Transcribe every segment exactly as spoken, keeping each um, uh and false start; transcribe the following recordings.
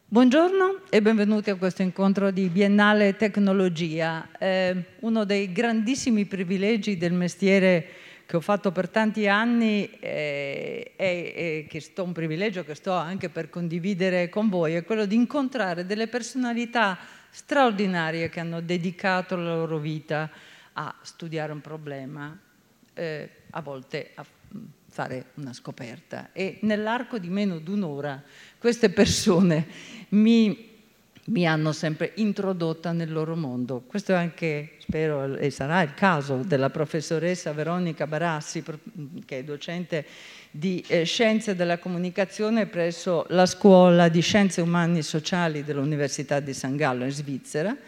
Buongiorno e benvenuti a questo incontro di Biennale Tecnologia. Eh, uno dei grandissimi privilegi del mestiere che ho fatto per tanti anni eh, e che sto un privilegio che sto anche per condividere con voi è quello di incontrare delle personalità straordinarie che hanno dedicato la loro vita a studiare un problema, eh, a volte a fare una scoperta, e nell'arco di meno di un'ora queste persone mi, mi hanno sempre introdotta nel loro mondo. Questo è anche, spero, e sarà il caso della professoressa Veronica Barassi, che è docente di eh, Scienze della Comunicazione presso la Scuola di Scienze Umane e Sociali dell'Università di San Gallo in Svizzera.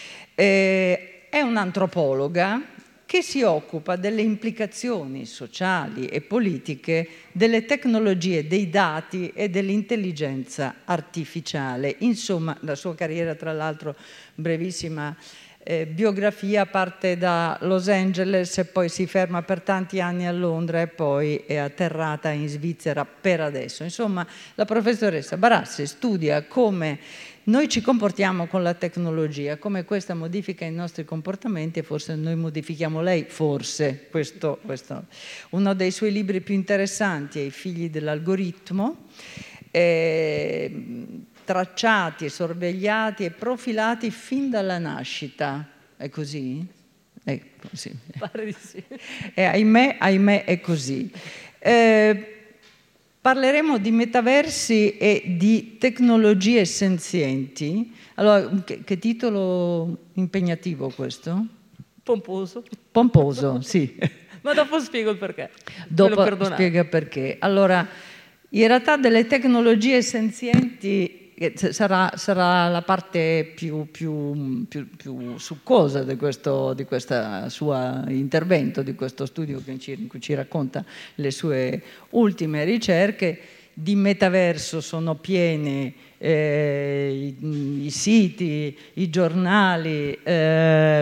Eh, è un'antropologa che si occupa delle implicazioni sociali e politiche delle tecnologie, dei dati e dell'intelligenza artificiale. Insomma, la sua carriera, tra l'altro, brevissima eh, biografia, parte da Los Angeles e poi si ferma per tanti anni a Londra e poi è atterrata in Svizzera per adesso. Insomma, la professoressa Barassi studia come noi ci comportiamo con la tecnologia, come questa modifica i nostri comportamenti e forse noi modifichiamo lei, forse. Questo, questo. Uno dei suoi libri più interessanti è I figli dell'algoritmo, eh, tracciati, sorvegliati e profilati fin dalla nascita. È così? È così. Pare di sì. E ahimè, ahimè è così. Eh, Parleremo di metaversi e di tecnologie senzienti. Allora, che, che titolo impegnativo questo? Pomposo. Pomposo, sì. Ma dopo spiego il perché. Dopo spiega perché. Allora, in realtà delle tecnologie senzienti sarà, sarà la parte più, più, più, più succosa di questo di questo suo intervento, di questo studio che ci, in cui ci racconta le sue ultime ricerche. Di metaverso sono piene eh, i, i siti, i giornali, eh,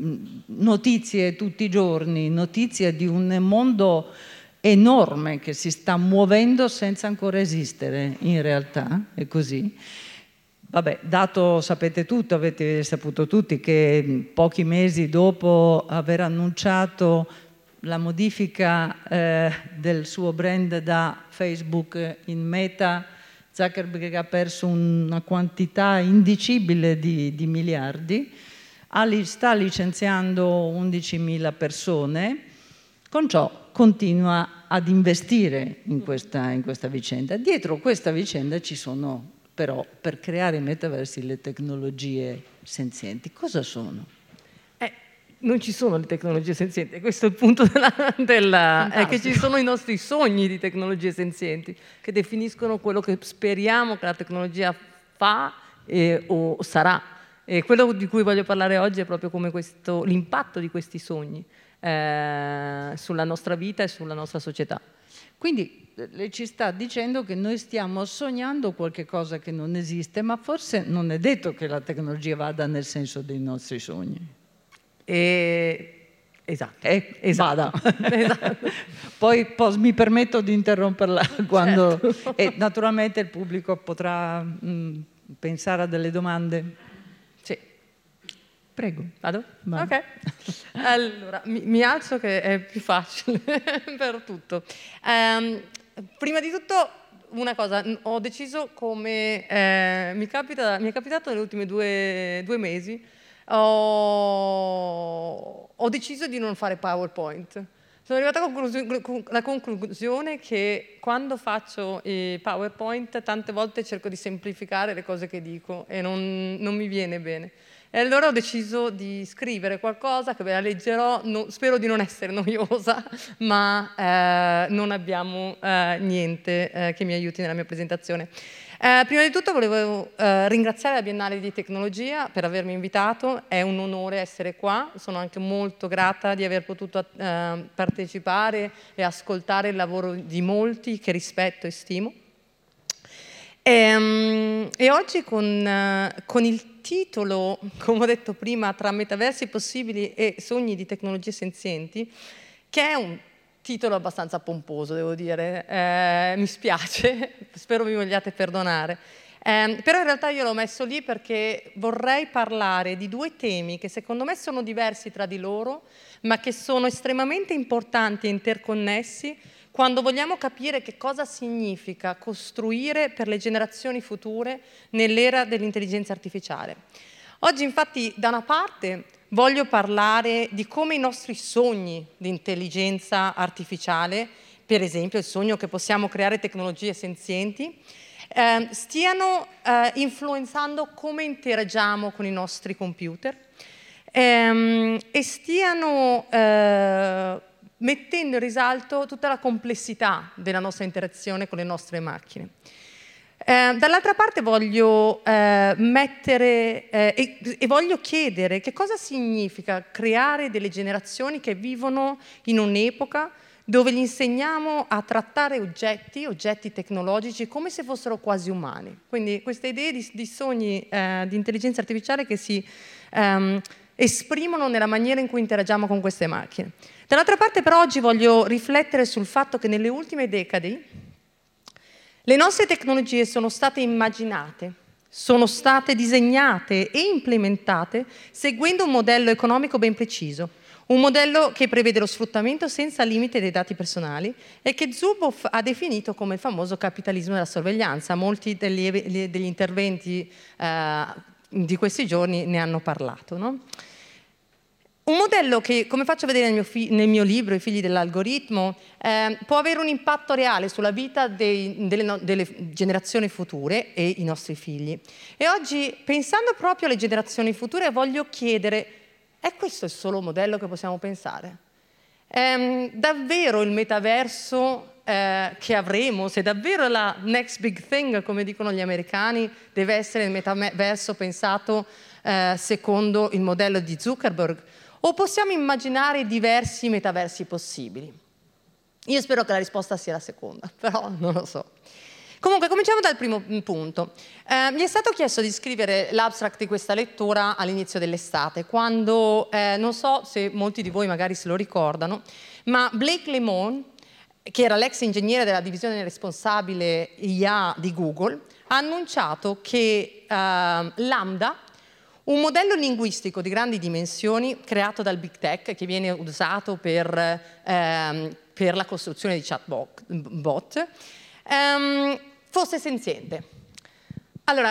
notizie tutti i giorni, notizie di un mondo enorme che si sta muovendo senza ancora esistere, in realtà è così. Vabbè, dato, sapete tutto, avete saputo tutti che pochi mesi dopo aver annunciato la modifica eh, del suo brand da Facebook in Meta, Zuckerberg ha perso una quantità indicibile di, di miliardi, sta licenziando undicimila persone, con ciò continua ad investire in questa, in questa vicenda. Dietro questa vicenda ci sono però, per creare i metaversi, le tecnologie senzienti. Cosa sono? Eh, non ci sono le tecnologie senzienti, questo è il punto della, della è che ci sono i nostri sogni di tecnologie senzienti che definiscono quello che speriamo che la tecnologia fa eh, o sarà. E quello di cui voglio parlare oggi è proprio come questo, l'impatto di questi sogni Eh, sulla nostra vita e sulla nostra società. Quindi lei ci sta dicendo che noi stiamo sognando qualche cosa che non esiste, ma forse non è detto che la tecnologia vada nel senso dei nostri sogni. E... Esatto. Eh, esatto. Vada. Esatto. Poi pos, mi permetto di interromperla quando... Certo. E naturalmente il pubblico potrà mh, pensare a delle domande. Prego. Vado? Vado. Ok. Allora, mi, mi alzo che è più facile per tutto. Um, prima di tutto, una cosa, ho deciso come eh, mi, capita, mi è capitato negli ultimi due, due mesi, ho, ho deciso di non fare PowerPoint. Sono arrivata alla conclusione che quando faccio i PowerPoint tante volte cerco di semplificare le cose che dico e non, non mi viene bene. E allora ho deciso di scrivere qualcosa che ve la leggerò, no, spero di non essere noiosa, ma eh, non abbiamo eh, niente eh, che mi aiuti nella mia presentazione. Eh, prima di tutto volevo eh, ringraziare la Biennale di Tecnologia per avermi invitato, è un onore essere qua, sono anche molto grata di aver potuto eh, partecipare e ascoltare il lavoro di molti che rispetto e stimo. E, e oggi con, uh, con il titolo, come ho detto prima, Tra metaversi possibili e sogni di tecnologie senzienti, che è un titolo abbastanza pomposo, devo dire, eh, mi spiace, spero mi vogliate perdonare. Eh, però in realtà io l'ho messo lì perché vorrei parlare di due temi che secondo me sono diversi tra di loro, ma che sono estremamente importanti e interconnessi quando vogliamo capire che cosa significa costruire per le generazioni future nell'era dell'intelligenza artificiale. Oggi infatti da una parte voglio parlare di come i nostri sogni di intelligenza artificiale, per esempio il sogno che possiamo creare tecnologie senzienti, eh, stiano eh, influenzando come interagiamo con i nostri computer ehm, e stiano eh, mettendo in risalto tutta la complessità della nostra interazione con le nostre macchine. Eh, dall'altra parte voglio eh, mettere eh, e, e voglio chiedere che cosa significa creare delle generazioni che vivono in un'epoca dove gli insegniamo a trattare oggetti, oggetti tecnologici, come se fossero quasi umani. Quindi queste idee di, di sogni eh, di intelligenza artificiale che si ehm, esprimono nella maniera in cui interagiamo con queste macchine. Dall'altra parte però oggi voglio riflettere sul fatto che nelle ultime decadi le nostre tecnologie sono state immaginate, sono state disegnate e implementate seguendo un modello economico ben preciso, un modello che prevede lo sfruttamento senza limite dei dati personali e che Zuboff ha definito come il famoso capitalismo della sorveglianza. Molti degli, degli interventi eh, di questi giorni ne hanno parlato, no? Un modello che, come faccio vedere nel mio, fi- nel mio libro, I figli dell'algoritmo, eh, può avere un impatto reale sulla vita dei, delle, no, delle generazioni future e i nostri figli. E oggi, pensando proprio alle generazioni future, voglio chiedere: è questo il solo modello che possiamo pensare? Ehm, davvero il metaverso eh, che avremo, se davvero la next big thing, come dicono gli americani, deve essere il metaverso pensato eh, secondo il modello di Zuckerberg? O possiamo immaginare diversi metaversi possibili? Io spero che la risposta sia la seconda, però non lo so. Comunque, cominciamo dal primo punto. Eh, mi è stato chiesto di scrivere l'abstract di questa lettura all'inizio dell'estate, quando, eh, non so se molti di voi magari se lo ricordano, ma Blake Lemoine, che era l'ex ingegnere della divisione responsabile I A di Google, ha annunciato che eh, Lambda, un modello linguistico di grandi dimensioni creato dal Big Tech, che viene usato per, ehm, per la costruzione di chatbot, bot, ehm, fosse senziente. Allora,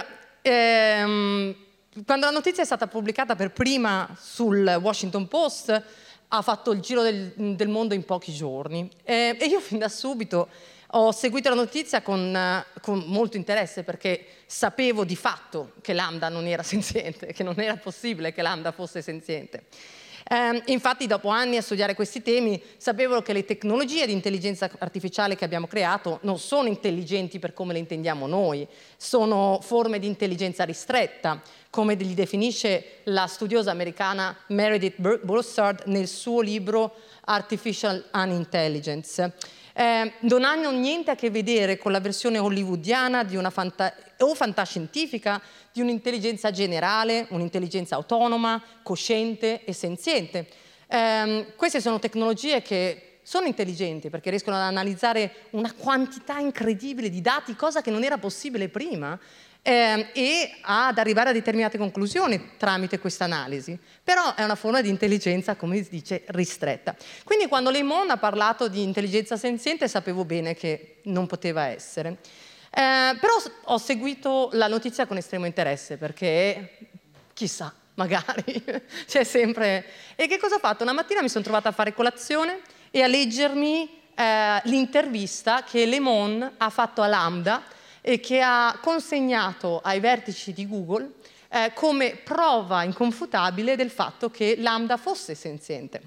ehm, quando la notizia è stata pubblicata per prima sul Washington Post, ha fatto il giro del, del mondo in pochi giorni. Eh, e io fin da subito ho seguito la notizia con, con molto interesse, perché sapevo di fatto che Lambda non era senziente, che non era possibile che Lambda fosse senziente. Eh, infatti, dopo anni a studiare questi temi, sapevo che le tecnologie di intelligenza artificiale che abbiamo creato non sono intelligenti per come le intendiamo noi, sono forme di intelligenza ristretta, come li definisce la studiosa americana Meredith Broussard nel suo libro Artificial Unintelligence. Eh, non hanno niente a che vedere con la versione hollywoodiana di una fanta- o fantascientifica di un'intelligenza generale, un'intelligenza autonoma, cosciente e senziente. Eh, queste sono tecnologie che sono intelligenti perché riescono ad analizzare una quantità incredibile di dati, cosa che non era possibile prima, eh, e ad arrivare a determinate conclusioni tramite questa analisi. Però è una forma di intelligenza, come si dice, ristretta. Quindi quando Lemoine ha parlato di intelligenza senziente sapevo bene che non poteva essere. Eh, però ho seguito la notizia con estremo interesse, perché chissà, magari c'è sempre... E che cosa ho fatto? Una mattina mi sono trovata a fare colazione e a leggermi eh, l'intervista che Lemoine ha fatto a Lambda e che ha consegnato ai vertici di Google eh, come prova inconfutabile del fatto che Lambda fosse senziente.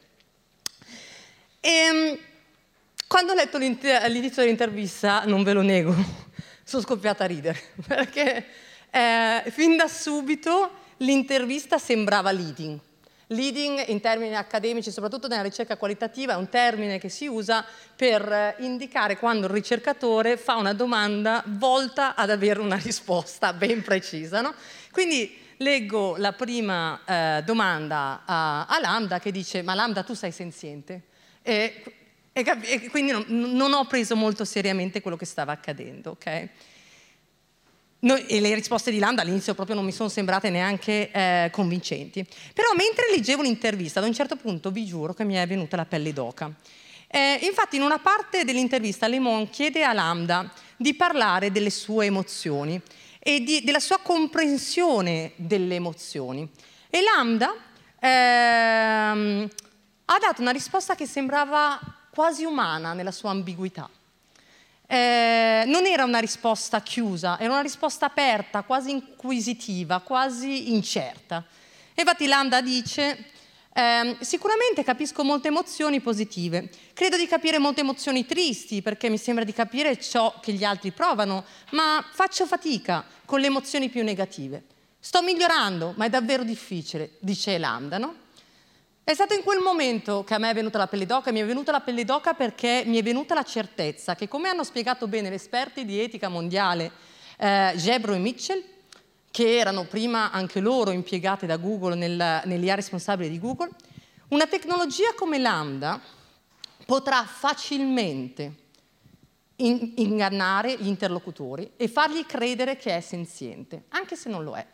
E, quando ho letto all'inizio dell'intervista, non ve lo nego, sono scoppiata a ridere, perché eh, fin da subito l'intervista sembrava leading. Leading in termini accademici, soprattutto nella ricerca qualitativa, è un termine che si usa per indicare quando il ricercatore fa una domanda volta ad avere una risposta ben precisa, no? Quindi leggo la prima eh, domanda a, a Lambda, che dice: ma Lambda, tu sei senziente? E, e, e quindi non, non ho preso molto seriamente quello che stava accadendo, ok? No, e le risposte di Lambda all'inizio proprio non mi sono sembrate neanche eh, convincenti. Però mentre leggevo l'intervista, ad un certo punto vi giuro che mi è venuta la pelle d'oca. Eh, infatti in una parte dell'intervista Le Monde chiede a Lambda di parlare delle sue emozioni e di, della sua comprensione delle emozioni. E Lambda ehm, ha dato una risposta che sembrava quasi umana nella sua ambiguità. Eh, non era una risposta chiusa, era una risposta aperta, quasi inquisitiva, quasi incerta. Infatti Lambda dice, eh, sicuramente capisco molte emozioni positive, credo di capire molte emozioni tristi perché mi sembra di capire ciò che gli altri provano, ma faccio fatica con le emozioni più negative. Sto migliorando, ma è davvero difficile, dice Lambda, no? È stato in quel momento che a me è venuta la pelle d'oca, e mi è venuta la pelle d'oca perché mi è venuta la certezza che, come hanno spiegato bene gli esperti di etica mondiale, eh, Gebro e Mitchell, che erano prima anche loro impiegate da Google nel, nell'I A responsabile di Google, una tecnologia come Lambda potrà facilmente in, ingannare gli interlocutori e fargli credere che è senziente, anche se non lo è.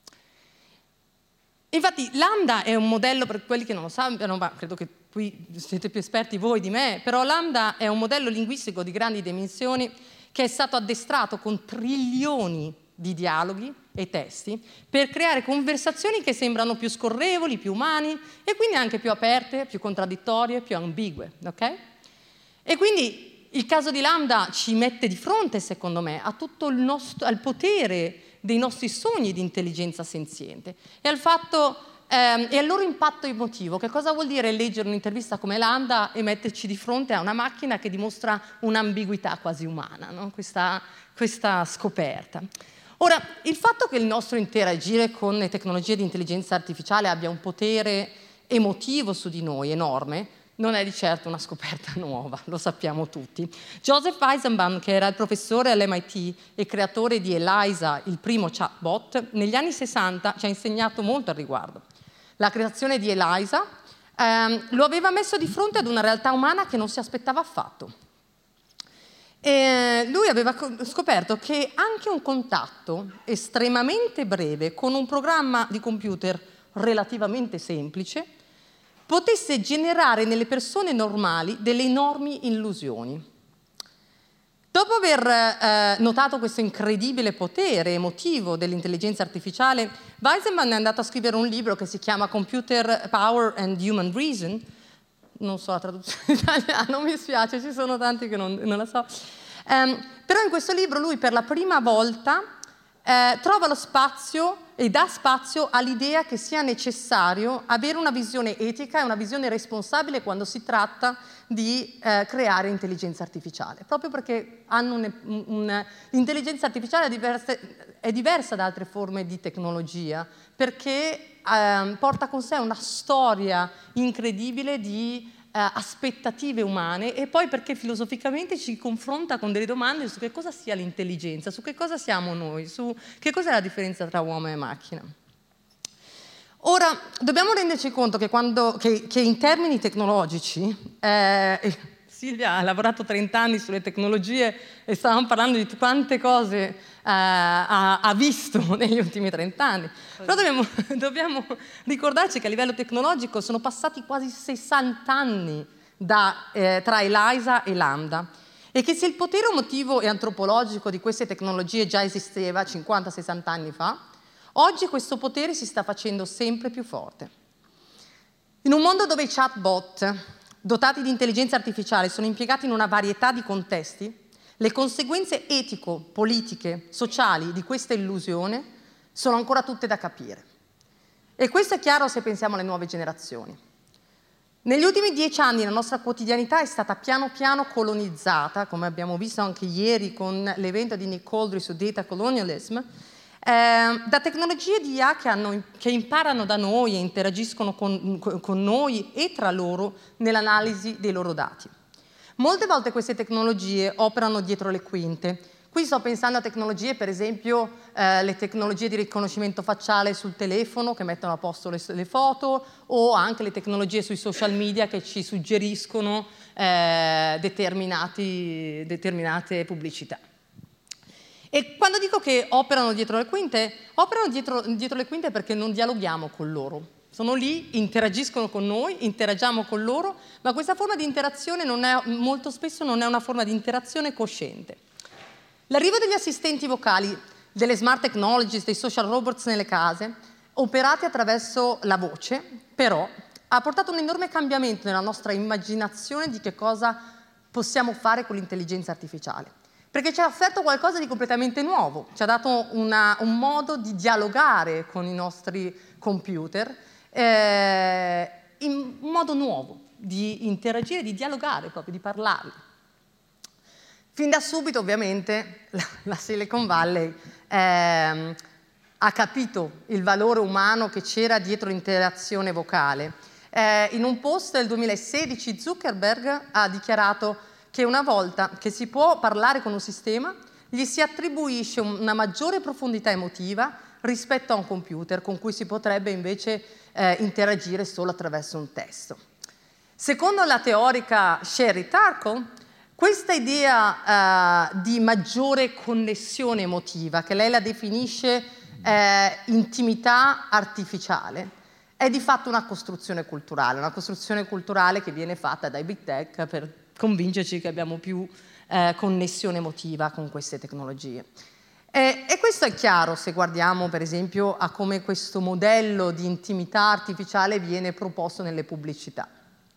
Infatti Lambda è un modello, per quelli che non lo sappiano, ma credo che qui siete più esperti voi di me, però Lambda è un modello linguistico di grandi dimensioni che è stato addestrato con trilioni di dialoghi e testi per creare conversazioni che sembrano più scorrevoli, più umani e quindi anche più aperte, più contraddittorie, più ambigue, ok? E quindi il caso di Lambda ci mette di fronte, secondo me, a tutto il nostro, al potere dei nostri sogni di intelligenza senziente e al fatto ehm, e al loro impatto emotivo. Che cosa vuol dire leggere un'intervista come Lambda e metterci di fronte a una macchina che dimostra un'ambiguità quasi umana, no? questa, questa scoperta. Ora, il fatto che il nostro interagire con le tecnologie di intelligenza artificiale abbia un potere emotivo su di noi enorme non è di certo una scoperta nuova, lo sappiamo tutti. Joseph Eisenbaum, che era il professore all'M I T e creatore di Eliza, il primo chatbot, negli anni sessanta ci ha insegnato molto al riguardo. La creazione di Eliza ehm, lo aveva messo di fronte ad una realtà umana che non si aspettava affatto. E lui aveva scoperto che anche un contatto estremamente breve con un programma di computer relativamente semplice potesse generare nelle persone normali delle enormi illusioni. Dopo aver eh, notato questo incredibile potere emotivo dell'intelligenza artificiale, Weizenbaum è andato a scrivere un libro che si chiama Computer Power and Human Reason. Non so la traduzione in italiano, mi spiace, ci sono tanti che non, non la so. Um, però in questo libro lui per la prima volta eh, trova lo spazio e dà spazio all'idea che sia necessario avere una visione etica e una visione responsabile quando si tratta di eh, creare intelligenza artificiale, proprio perché hanno un, un, l'intelligenza artificiale è diversa, è diversa da altre forme di tecnologia, perché eh, porta con sé una storia incredibile di eh, aspettative umane e poi perché filosoficamente ci confronta con delle domande su che cosa sia l'intelligenza, su che cosa siamo noi, su che cos'è la differenza tra uomo e macchina. Ora, dobbiamo renderci conto che, quando, che, che in termini tecnologici, eh, Silvia ha lavorato trenta anni sulle tecnologie e stavamo parlando di quante cose eh, ha, ha visto negli ultimi trent'anni. Però dobbiamo, dobbiamo ricordarci che a livello tecnologico sono passati quasi sessanta anni da, eh, tra Eliza e Lambda e che se il potere emotivo e antropologico di queste tecnologie già esisteva cinquanta sessanta anni fa, oggi questo potere si sta facendo sempre più forte. In un mondo dove i chatbot dotati di intelligenza artificiale sono impiegati in una varietà di contesti, le conseguenze etico, politiche, sociali di questa illusione sono ancora tutte da capire. E questo è chiaro se pensiamo alle nuove generazioni. Negli ultimi dieci anni la nostra quotidianità è stata piano piano colonizzata, come abbiamo visto anche ieri con l'evento di Nick Coldry su Data Colonialism, Eh, da tecnologie di I A che, hanno, che imparano da noi e interagiscono con, con noi e tra loro nell'analisi dei loro dati. Molte volte queste tecnologie operano dietro le quinte. Qui sto pensando a tecnologie, per esempio, eh, le tecnologie di riconoscimento facciale sul telefono che mettono a posto le, le foto o anche le tecnologie sui social media che ci suggeriscono eh, determinati, determinate pubblicità. E quando dico che operano dietro le quinte, operano dietro, dietro le quinte perché non dialoghiamo con loro. Sono lì, interagiscono con noi, interagiamo con loro, ma questa forma di interazione non è, molto spesso non è una forma di interazione cosciente. L'arrivo degli assistenti vocali, delle smart technologies, dei social robots nelle case, operati attraverso la voce, però, ha portato un enorme cambiamento nella nostra immaginazione di che cosa possiamo fare con l'intelligenza artificiale. Perché ci ha offerto qualcosa di completamente nuovo, ci ha dato una, un modo di dialogare con i nostri computer, eh, in un modo nuovo di interagire, di dialogare proprio, di parlarli. Fin da subito, ovviamente, la, la Silicon Valley eh, ha capito il valore umano che c'era dietro l'interazione vocale. Eh, in un post del duemilasedici Zuckerberg ha dichiarato che una volta che si può parlare con un sistema, gli si attribuisce una maggiore profondità emotiva rispetto a un computer con cui si potrebbe invece eh, interagire solo attraverso un testo. Secondo la teorica Sherry Turkle, questa idea eh, di maggiore connessione emotiva, che lei la definisce eh, intimità artificiale, è di fatto una costruzione culturale, una costruzione culturale che viene fatta dai big tech per convincerci che abbiamo più eh, connessione emotiva con queste tecnologie. E, e questo è chiaro se guardiamo per esempio a come questo modello di intimità artificiale viene proposto nelle pubblicità.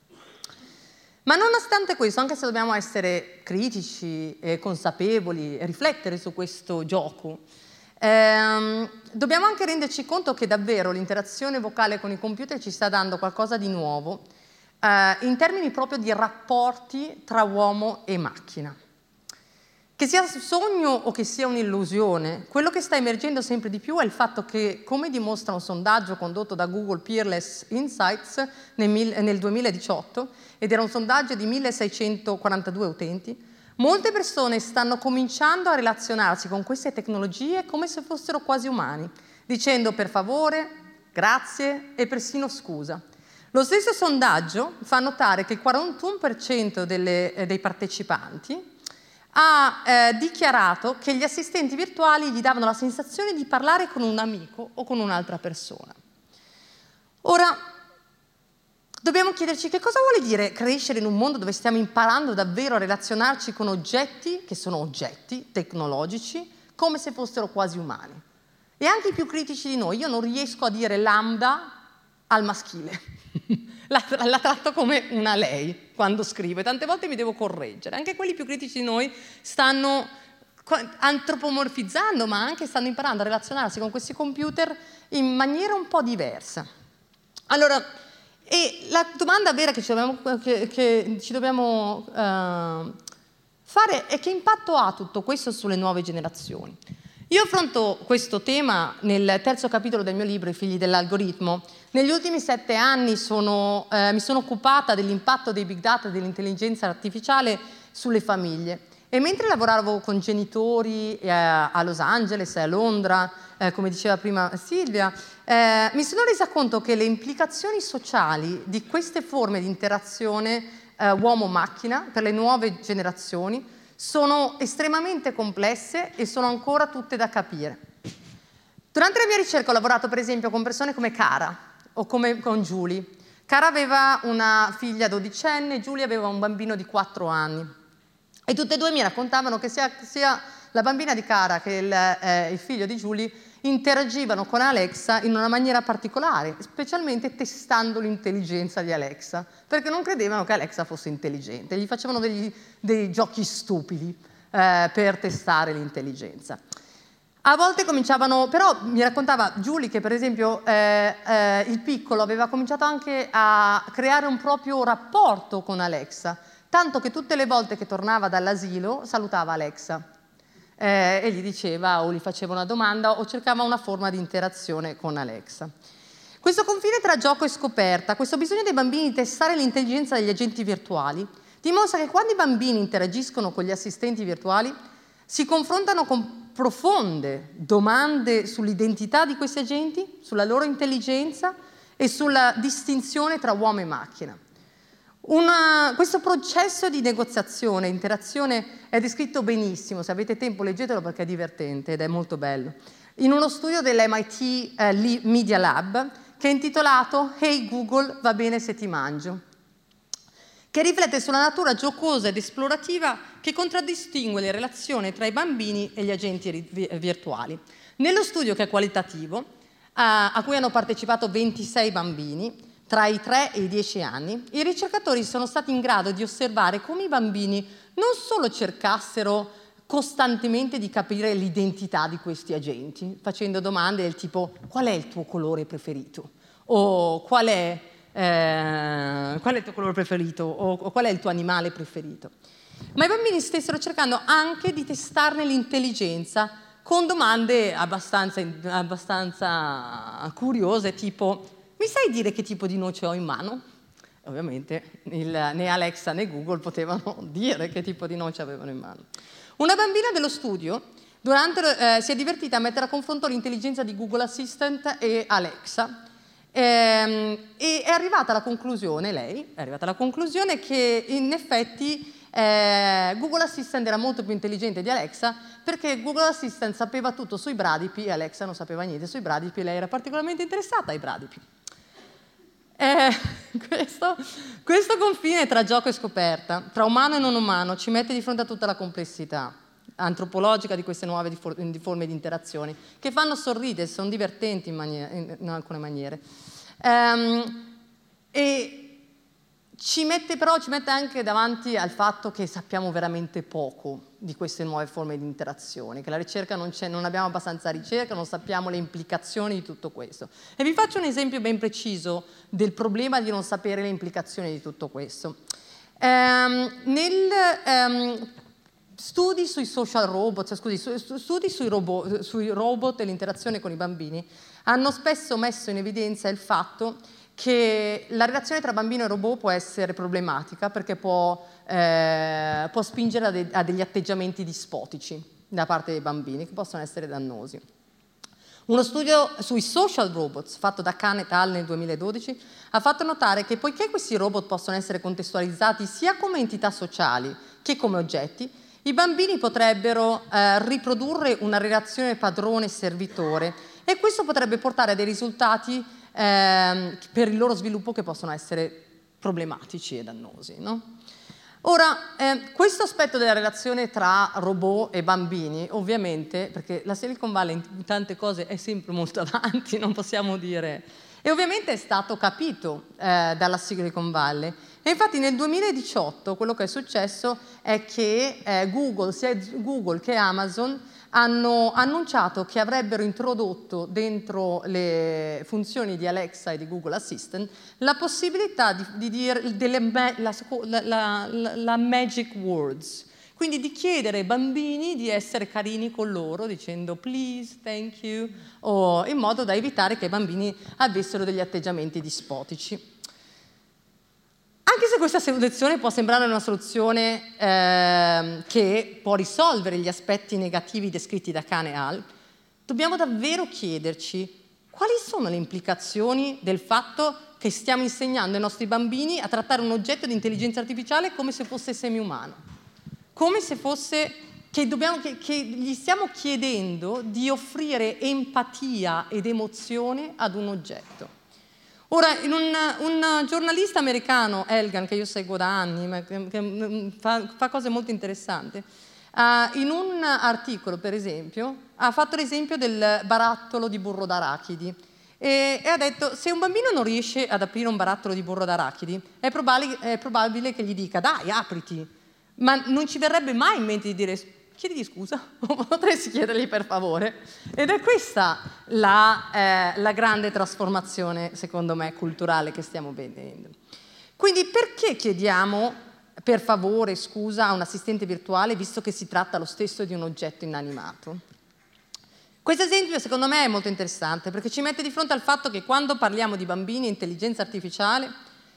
Ma nonostante questo, anche se dobbiamo essere critici e consapevoli e riflettere su questo gioco, ehm, dobbiamo anche renderci conto che davvero l'interazione vocale con i computer ci sta dando qualcosa di nuovo eh, in termini proprio di rapporti tra uomo e macchina. Che sia un sogno o che sia un'illusione, quello che sta emergendo sempre di più è il fatto che, come dimostra un sondaggio condotto da Google Peerless Insights nel, nel duemiladiciotto, ed era un sondaggio di milleseicentoquarantadue utenti, molte persone stanno cominciando a relazionarsi con queste tecnologie come se fossero quasi umani, dicendo per favore, grazie e persino scusa. Lo stesso sondaggio fa notare che il quarantuno per cento delle, eh, dei partecipanti ha eh, dichiarato che gli assistenti virtuali gli davano la sensazione di parlare con un amico o con un'altra persona. Ora, dobbiamo chiederci che cosa vuole dire crescere in un mondo dove stiamo imparando davvero a relazionarci con oggetti, che sono oggetti tecnologici, come se fossero quasi umani. E anche i più critici di noi, io non riesco a dire lambda al maschile. La, la tratto come una lei quando scrivo e tante volte mi devo correggere. Anche quelli più critici di noi stanno antropomorfizzando, ma anche stanno imparando a relazionarsi con questi computer in maniera un po' diversa. Allora, e la domanda vera che ci dobbiamo, che, che ci dobbiamo uh, fare è: che impatto ha tutto questo sulle nuove generazioni? Io affronto questo tema nel terzo capitolo del mio libro, I figli dell'algoritmo. Negli ultimi sette anni sono, eh, mi sono occupata dell'impatto dei big data e dell'intelligenza artificiale sulle famiglie. E mentre lavoravo con genitori eh, a Los Angeles e a Londra, eh, come diceva prima Silvia, eh, mi sono resa conto che le implicazioni sociali di queste forme di interazione eh, uomo-macchina per le nuove generazioni sono estremamente complesse e sono ancora tutte da capire. Durante la mia ricerca ho lavorato per esempio con persone come Cara o come con Julie. Cara aveva una figlia dodicenne, Julie aveva un bambino di quattro anni. E tutte e due mi raccontavano che sia, sia la bambina di Cara che il, eh, il figlio di Julie interagivano con Alexa in una maniera particolare, specialmente testando l'intelligenza di Alexa, perché non credevano che Alexa fosse intelligente, gli facevano degli, dei giochi stupidi eh, per testare l'intelligenza. A volte cominciavano, però mi raccontava Julie che per esempio eh, eh, il piccolo aveva cominciato anche a creare un proprio rapporto con Alexa, tanto che tutte le volte che tornava dall'asilo salutava Alexa. Eh, e gli diceva o gli faceva una domanda o cercava una forma di interazione con Alexa. Questo confine tra gioco e scoperta, questo bisogno dei bambini di testare l'intelligenza degli agenti virtuali, dimostra che quando i bambini interagiscono con gli assistenti virtuali si confrontano con profonde domande sull'identità di questi agenti, sulla loro intelligenza e sulla distinzione tra uomo e macchina. Una, questo processo di negoziazione, interazione è descritto benissimo, se avete tempo leggetelo perché è divertente ed è molto bello, in uno studio dell'M I T eh, Media Lab che è intitolato Hey Google, va bene se ti mangio, che riflette sulla natura giocosa ed esplorativa che contraddistingue le relazioni tra i bambini e gli agenti virtuali. Nello studio, che è qualitativo, a, a cui hanno partecipato ventisei bambini, tra i tre e i dieci anni, i ricercatori sono stati in grado di osservare come i bambini non solo cercassero costantemente di capire l'identità di questi agenti, facendo domande del tipo qual è il tuo colore preferito? O qual è, eh, qual è il tuo colore preferito? O, o qual è il tuo animale preferito? Ma i bambini stessero cercando anche di testarne l'intelligenza con domande abbastanza, abbastanza curiose, tipo mi sai dire che tipo di noce ho in mano? Ovviamente il, né Alexa né Google potevano dire che tipo di noce avevano in mano. Una bambina dello studio durante, eh, si è divertita a mettere a confronto l'intelligenza di Google Assistant e Alexa ehm, e è arrivata alla conclusione, lei è arrivata alla conclusione che in effetti eh, Google Assistant era molto più intelligente di Alexa perché Google Assistant sapeva tutto sui bradipi e Alexa non sapeva niente sui bradipi e lei era particolarmente interessata ai bradipi. Eh, questo, questo confine tra gioco e scoperta, tra umano e non umano, ci mette di fronte a tutta la complessità antropologica di queste nuove forme di interazioni, che fanno sorridere, sono divertenti in, maniera, in, in alcune maniere. Um, e ci mette però ci mette anche davanti al fatto che sappiamo veramente poco di queste nuove forme di interazione, che la ricerca non c'è, non abbiamo abbastanza ricerca, non sappiamo le implicazioni di tutto questo. E vi faccio un esempio ben preciso del problema di non sapere le implicazioni di tutto questo. Um, nel um, studi sui social robot, cioè, scusi, su, studi sui robot, sui robot e l'interazione con i bambini hanno spesso messo in evidenza il fatto che la relazione tra bambino e robot può essere problematica perché può, eh, può spingere a, de a degli atteggiamenti dispotici da parte dei bambini che possono essere dannosi. Uno studio sui social robots fatto da Khan et al. Nel duemiladodici ha fatto notare che poiché questi robot possono essere contestualizzati sia come entità sociali che come oggetti, i bambini potrebbero eh, riprodurre una relazione padrone-servitore e questo potrebbe portare a dei risultati Eh, per il loro sviluppo che possono essere problematici e dannosi, no? Ora, eh, questo aspetto della relazione tra robot e bambini, ovviamente, perché la Silicon Valley in tante cose è sempre molto avanti, non possiamo dire, e ovviamente è stato capito eh, dalla Silicon Valley. E infatti nel duemiladiciotto quello che è successo è che eh, Google, sia Google che Amazon, hanno annunciato che avrebbero introdotto dentro le funzioni di Alexa e di Google Assistant la possibilità di, di dire delle, la, la, la, la magic words, quindi di chiedere ai bambini di essere carini con loro dicendo please, thank you, o in modo da evitare che i bambini avessero degli atteggiamenti dispotici. Anche se questa soluzione può sembrare una soluzione eh, che può risolvere gli aspetti negativi descritti da Khan et al., dobbiamo davvero chiederci quali sono le implicazioni del fatto che stiamo insegnando ai nostri bambini a trattare un oggetto di intelligenza artificiale come se fosse semi-umano, come se fosse che, dobbiamo, che, che gli stiamo chiedendo di offrire empatia ed emozione ad un oggetto. Ora, in un, un giornalista americano, Elgan, che io seguo da anni, che fa, fa cose molto interessanti, uh, in un articolo, per esempio, ha fatto l'esempio del barattolo di burro d'arachidi e, e ha detto se un bambino non riesce ad aprire un barattolo di burro d'arachidi, è, è probabile che gli dica dai, apriti, ma non ci verrebbe mai in mente di dire chiediti scusa, o potresti chiedergli per favore. Ed è questa la, eh, la grande trasformazione, secondo me, culturale che stiamo vedendo. Quindi perché chiediamo per favore, scusa, a un assistente virtuale, visto che si tratta lo stesso di un oggetto inanimato? Questo esempio, secondo me, è molto interessante, perché ci mette di fronte al fatto che quando parliamo di bambini e intelligenza artificiale,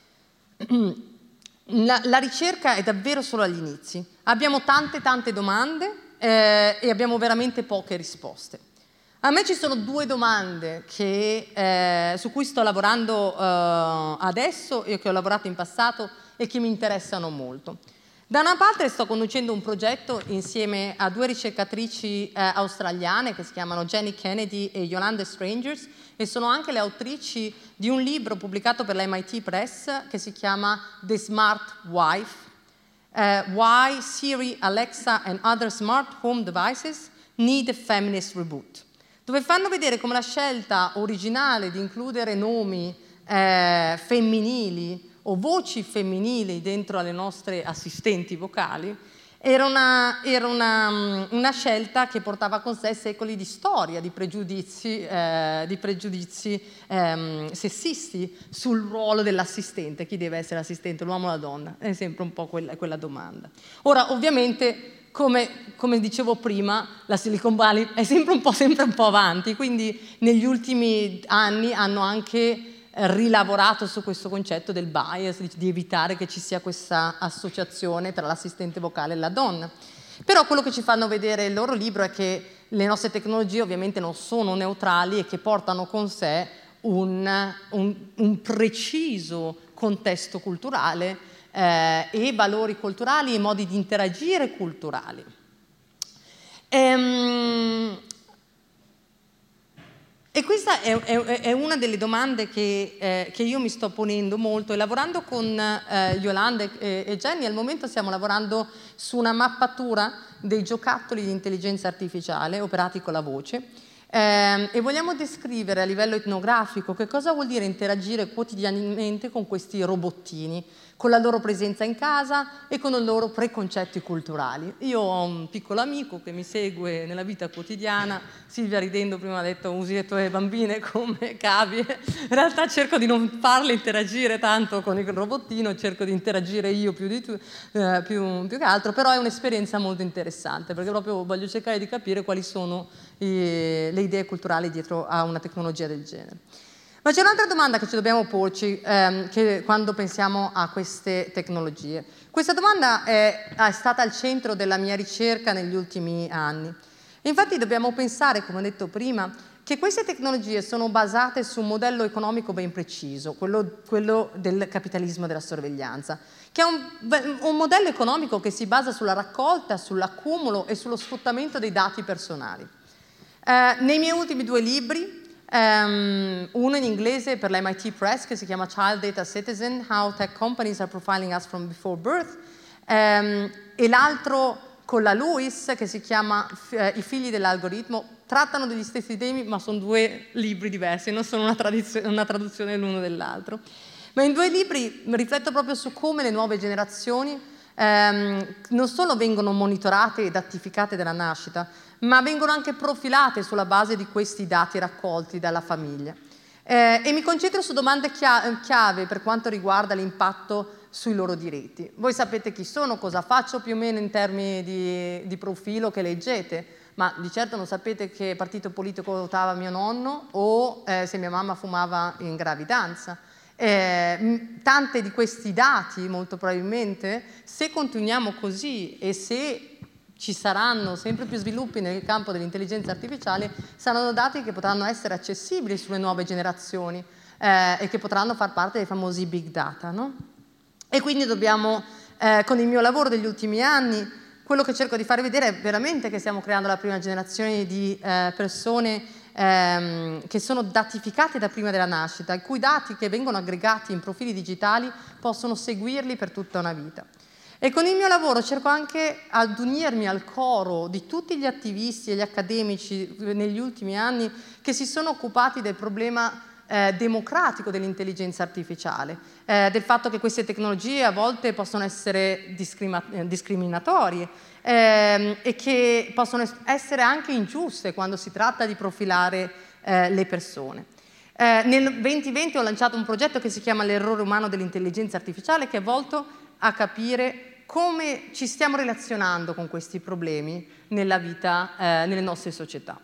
La, la ricerca è davvero solo agli inizi. Abbiamo tante tante domande eh, e abbiamo veramente poche risposte. A me ci sono due domande che, eh, su cui sto lavorando eh, adesso e che ho lavorato in passato e che mi interessano molto. Da una parte sto conducendo un progetto insieme a due ricercatrici eh, australiane che si chiamano Jenny Kennedy e Yolanda Strangers, e sono anche le autrici di un libro pubblicato per la M I T Press che si chiama The Smart Wife, uh, Why Siri, Alexa and Other Smart Home Devices Need a Feminist Reboot, dove fanno vedere come la scelta originale di includere nomi eh, femminili o voci femminili dentro alle nostre assistenti vocali era una, era una, una scelta che portava con sé secoli di storia, di pregiudizi, eh, di pregiudizi ehm, sessisti sul ruolo dell'assistente, chi deve essere assistente, l'uomo o la donna, è sempre un po' quella, quella domanda. Ora, ovviamente, come, come dicevo prima, la Silicon Valley è sempre un po', sempre un po' avanti, quindi negli ultimi anni hanno anche rilavorato su questo concetto del bias, di, di evitare che ci sia questa associazione tra l'assistente vocale e la donna. Però quello che ci fanno vedere il loro libro è che le nostre tecnologie ovviamente non sono neutrali e che portano con sé un, un, un preciso contesto culturale eh, e valori culturali e modi di interagire culturali. Ehm, E questa è, è, è una delle domande che, eh, che io mi sto ponendo molto, e lavorando con eh, Yolanda e, e Jenny al momento stiamo lavorando su una mappatura dei giocattoli di intelligenza artificiale operati con la voce eh, e vogliamo descrivere a livello etnografico che cosa vuol dire interagire quotidianamente con questi robottini, con la loro presenza in casa e con i loro preconcetti culturali. Io ho un piccolo amico che mi segue nella vita quotidiana, Silvia ridendo prima ha detto usi le tue bambine come cavie, in realtà cerco di non farle interagire tanto con il robottino, cerco di interagire io più, di tu, eh, più, più che altro, però è un'esperienza molto interessante perché proprio voglio cercare di capire quali sono i, le idee culturali dietro a una tecnologia del genere. Ma c'è un'altra domanda che ci dobbiamo porci ehm, che quando pensiamo a queste tecnologie. Questa domanda è, è stata al centro della mia ricerca negli ultimi anni. Infatti dobbiamo pensare, come ho detto prima, che queste tecnologie sono basate su un modello economico ben preciso, quello, quello del capitalismo della sorveglianza, che è un, un modello economico che si basa sulla raccolta, sull'accumulo e sullo sfruttamento dei dati personali. Eh, nei miei ultimi due libri, Um, uno in inglese per la M I T Press che si chiama Child Data Citizen, How Tech Companies Are Profiling Us From Before Birth, um, e l'altro con la Lewis che si chiama uh, I figli dell'algoritmo. Trattano degli stessi temi ma sono due libri diversi, non sono una, una traduzione l'uno dell'altro. Ma in due libri rifletto proprio su come le nuove generazioni Um, non solo vengono monitorate e datificate dalla nascita, ma vengono anche profilate sulla base di questi dati raccolti dalla famiglia. Eh, e mi concentro su domande chiave per quanto riguarda l'impatto sui loro diritti. Voi sapete chi sono, cosa faccio più o meno in termini di, di profilo che leggete, ma di certo non sapete che partito politico votava mio nonno o eh, se mia mamma fumava in gravidanza. Eh, tante di questi dati, molto probabilmente, se continuiamo così e se ci saranno sempre più sviluppi nel campo dell'intelligenza artificiale, saranno dati che potranno essere accessibili sulle nuove generazioni eh, e che potranno far parte dei famosi big data, no? E quindi dobbiamo, eh, con il mio lavoro degli ultimi anni, quello che cerco di fare vedere è veramente che stiamo creando la prima generazione di eh, persone Ehm, che sono datificate da prima della nascita, i cui dati che vengono aggregati in profili digitali possono seguirli per tutta una vita. E con il mio lavoro cerco anche ad unirmi al coro di tutti gli attivisti e gli accademici negli ultimi anni che si sono occupati del problema eh, democratico dell'intelligenza artificiale, eh, del fatto che queste tecnologie a volte possono essere discrima- discriminatorie ehm, e che possono essere anche ingiuste quando si tratta di profilare eh, le persone. Eh, nel duemilaventi ho lanciato un progetto che si chiama L'errore umano dell'intelligenza artificiale, che è volto a capire come ci stiamo relazionando con questi problemi nella vita, eh, nelle nostre società.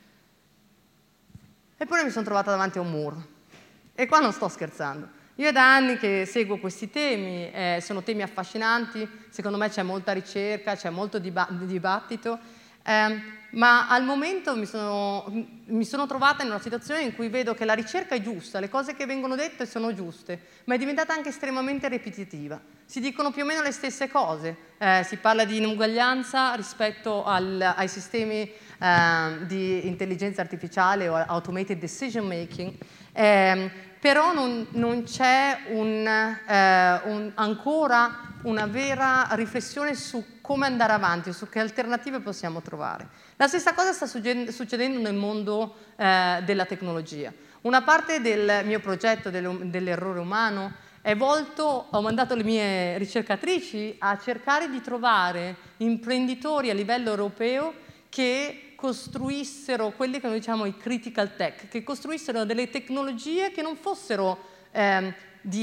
Eppure mi sono trovata davanti a un muro. E qua non sto scherzando. Io è da anni che seguo questi temi, eh, sono temi affascinanti, secondo me c'è molta ricerca, c'è molto diba- dibattito, eh, ma al momento mi sono, mi sono trovata in una situazione in cui vedo che la ricerca è giusta, le cose che vengono dette sono giuste, ma è diventata anche estremamente ripetitiva. Si dicono più o meno le stesse cose, eh, si parla di inuguaglianza rispetto al, ai sistemi eh, di intelligenza artificiale o automated decision making, eh, però non, non c'è un, eh, un, ancora una vera riflessione su come andare avanti, su che alternative possiamo trovare. La stessa cosa sta succedendo nel mondo eh, della tecnologia. Una parte del mio progetto dell'errore umano è volto, ho mandato le mie ricercatrici a cercare di trovare imprenditori a livello europeo che costruissero quelli che noi diciamo i critical tech, che costruissero delle tecnologie che non fossero ehm,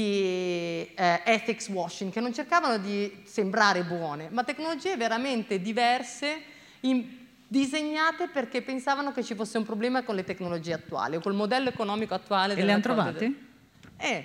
di eh, ethics washing, che non cercavano di sembrare buone, ma tecnologie veramente diverse, in, disegnate perché pensavano che ci fosse un problema con le tecnologie attuali o col modello economico attuale. E le hanno trovate? Del... Eh.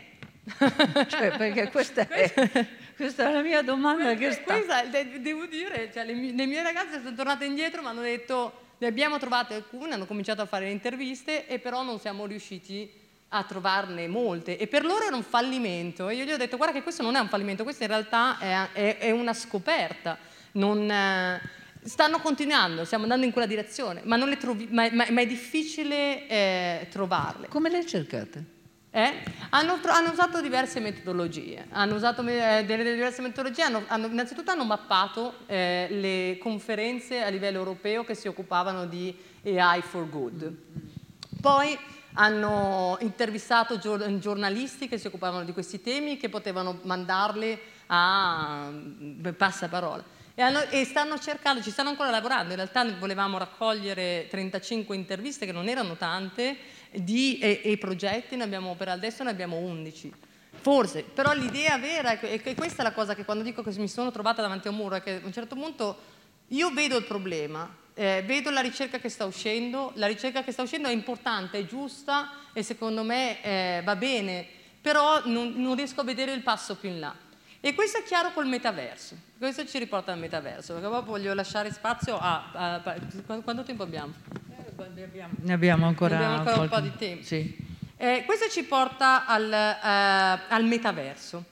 Cioè, perché questa è, questa è la mia domanda. Questa, che sta... questa, devo dire, cioè, le, mie, le mie ragazze sono tornate indietro e mi hanno detto, ne abbiamo trovate alcune, hanno cominciato a fare le interviste e però non siamo riusciti a trovarne molte, e per loro era un fallimento, e io gli ho detto guarda che questo non è un fallimento, questo in realtà è, è, è una scoperta, non, eh, stanno continuando, stiamo andando in quella direzione, ma, non le trovi, ma, ma, ma è difficile eh, trovarle. Come le cercate? Eh? Hanno, hanno usato diverse metodologie, hanno usato eh, delle, delle diverse metodologie, hanno, hanno, innanzitutto hanno mappato eh, le conferenze a livello europeo che si occupavano di A I for good, poi hanno intervistato giornalisti che si occupavano di questi temi, che potevano mandarli a passaparola. E, hanno, e stanno cercando, ci stanno ancora lavorando, in realtà volevamo raccogliere trentacinque interviste, che non erano tante, di, e, e progetti, ne abbiamo, per adesso ne abbiamo undici. Forse, però l'idea vera, è che questa è la cosa che quando dico che mi sono trovata davanti a un muro, è che a un certo punto io vedo il problema, Eh, vedo la ricerca che sta uscendo, la ricerca che sta uscendo è importante, è giusta e secondo me eh, va bene, però non, non riesco a vedere il passo più in là. E questo è chiaro col metaverso, questo ci riporta al metaverso, perché poi voglio lasciare spazio a... a, a quanto, quanto tempo abbiamo? Eh, ne, abbiamo ne abbiamo ancora, ne abbiamo ancora qualche... un po' di tempo. Sì. Eh, questo ci porta al, eh, al metaverso.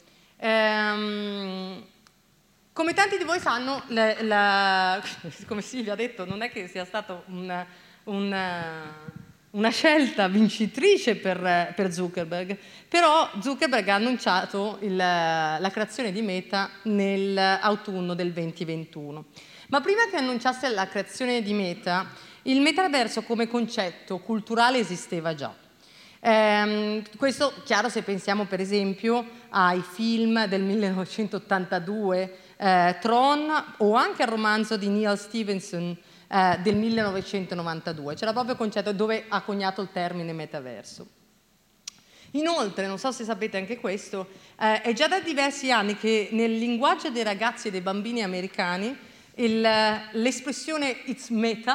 Ehm, Come tanti di voi sanno, la, la, come Silvia ha detto, non è che sia stata una, una, una scelta vincitrice per, per Zuckerberg, però Zuckerberg ha annunciato il, la creazione di Meta nell'autunno del duemilaventuno. Ma prima che annunciasse la creazione di Meta, il metaverso come concetto culturale esisteva già. Eh, questo chiaro se pensiamo per esempio ai film del millenovecentottantadue, eh, Tron, o anche al romanzo di Neal Stephenson eh, del millenovecentonovantadue. C'era proprio il concetto dove ha coniato il termine metaverso. Inoltre, non so se sapete anche questo, eh, è già da diversi anni che nel linguaggio dei ragazzi e dei bambini americani l'espressione it's meta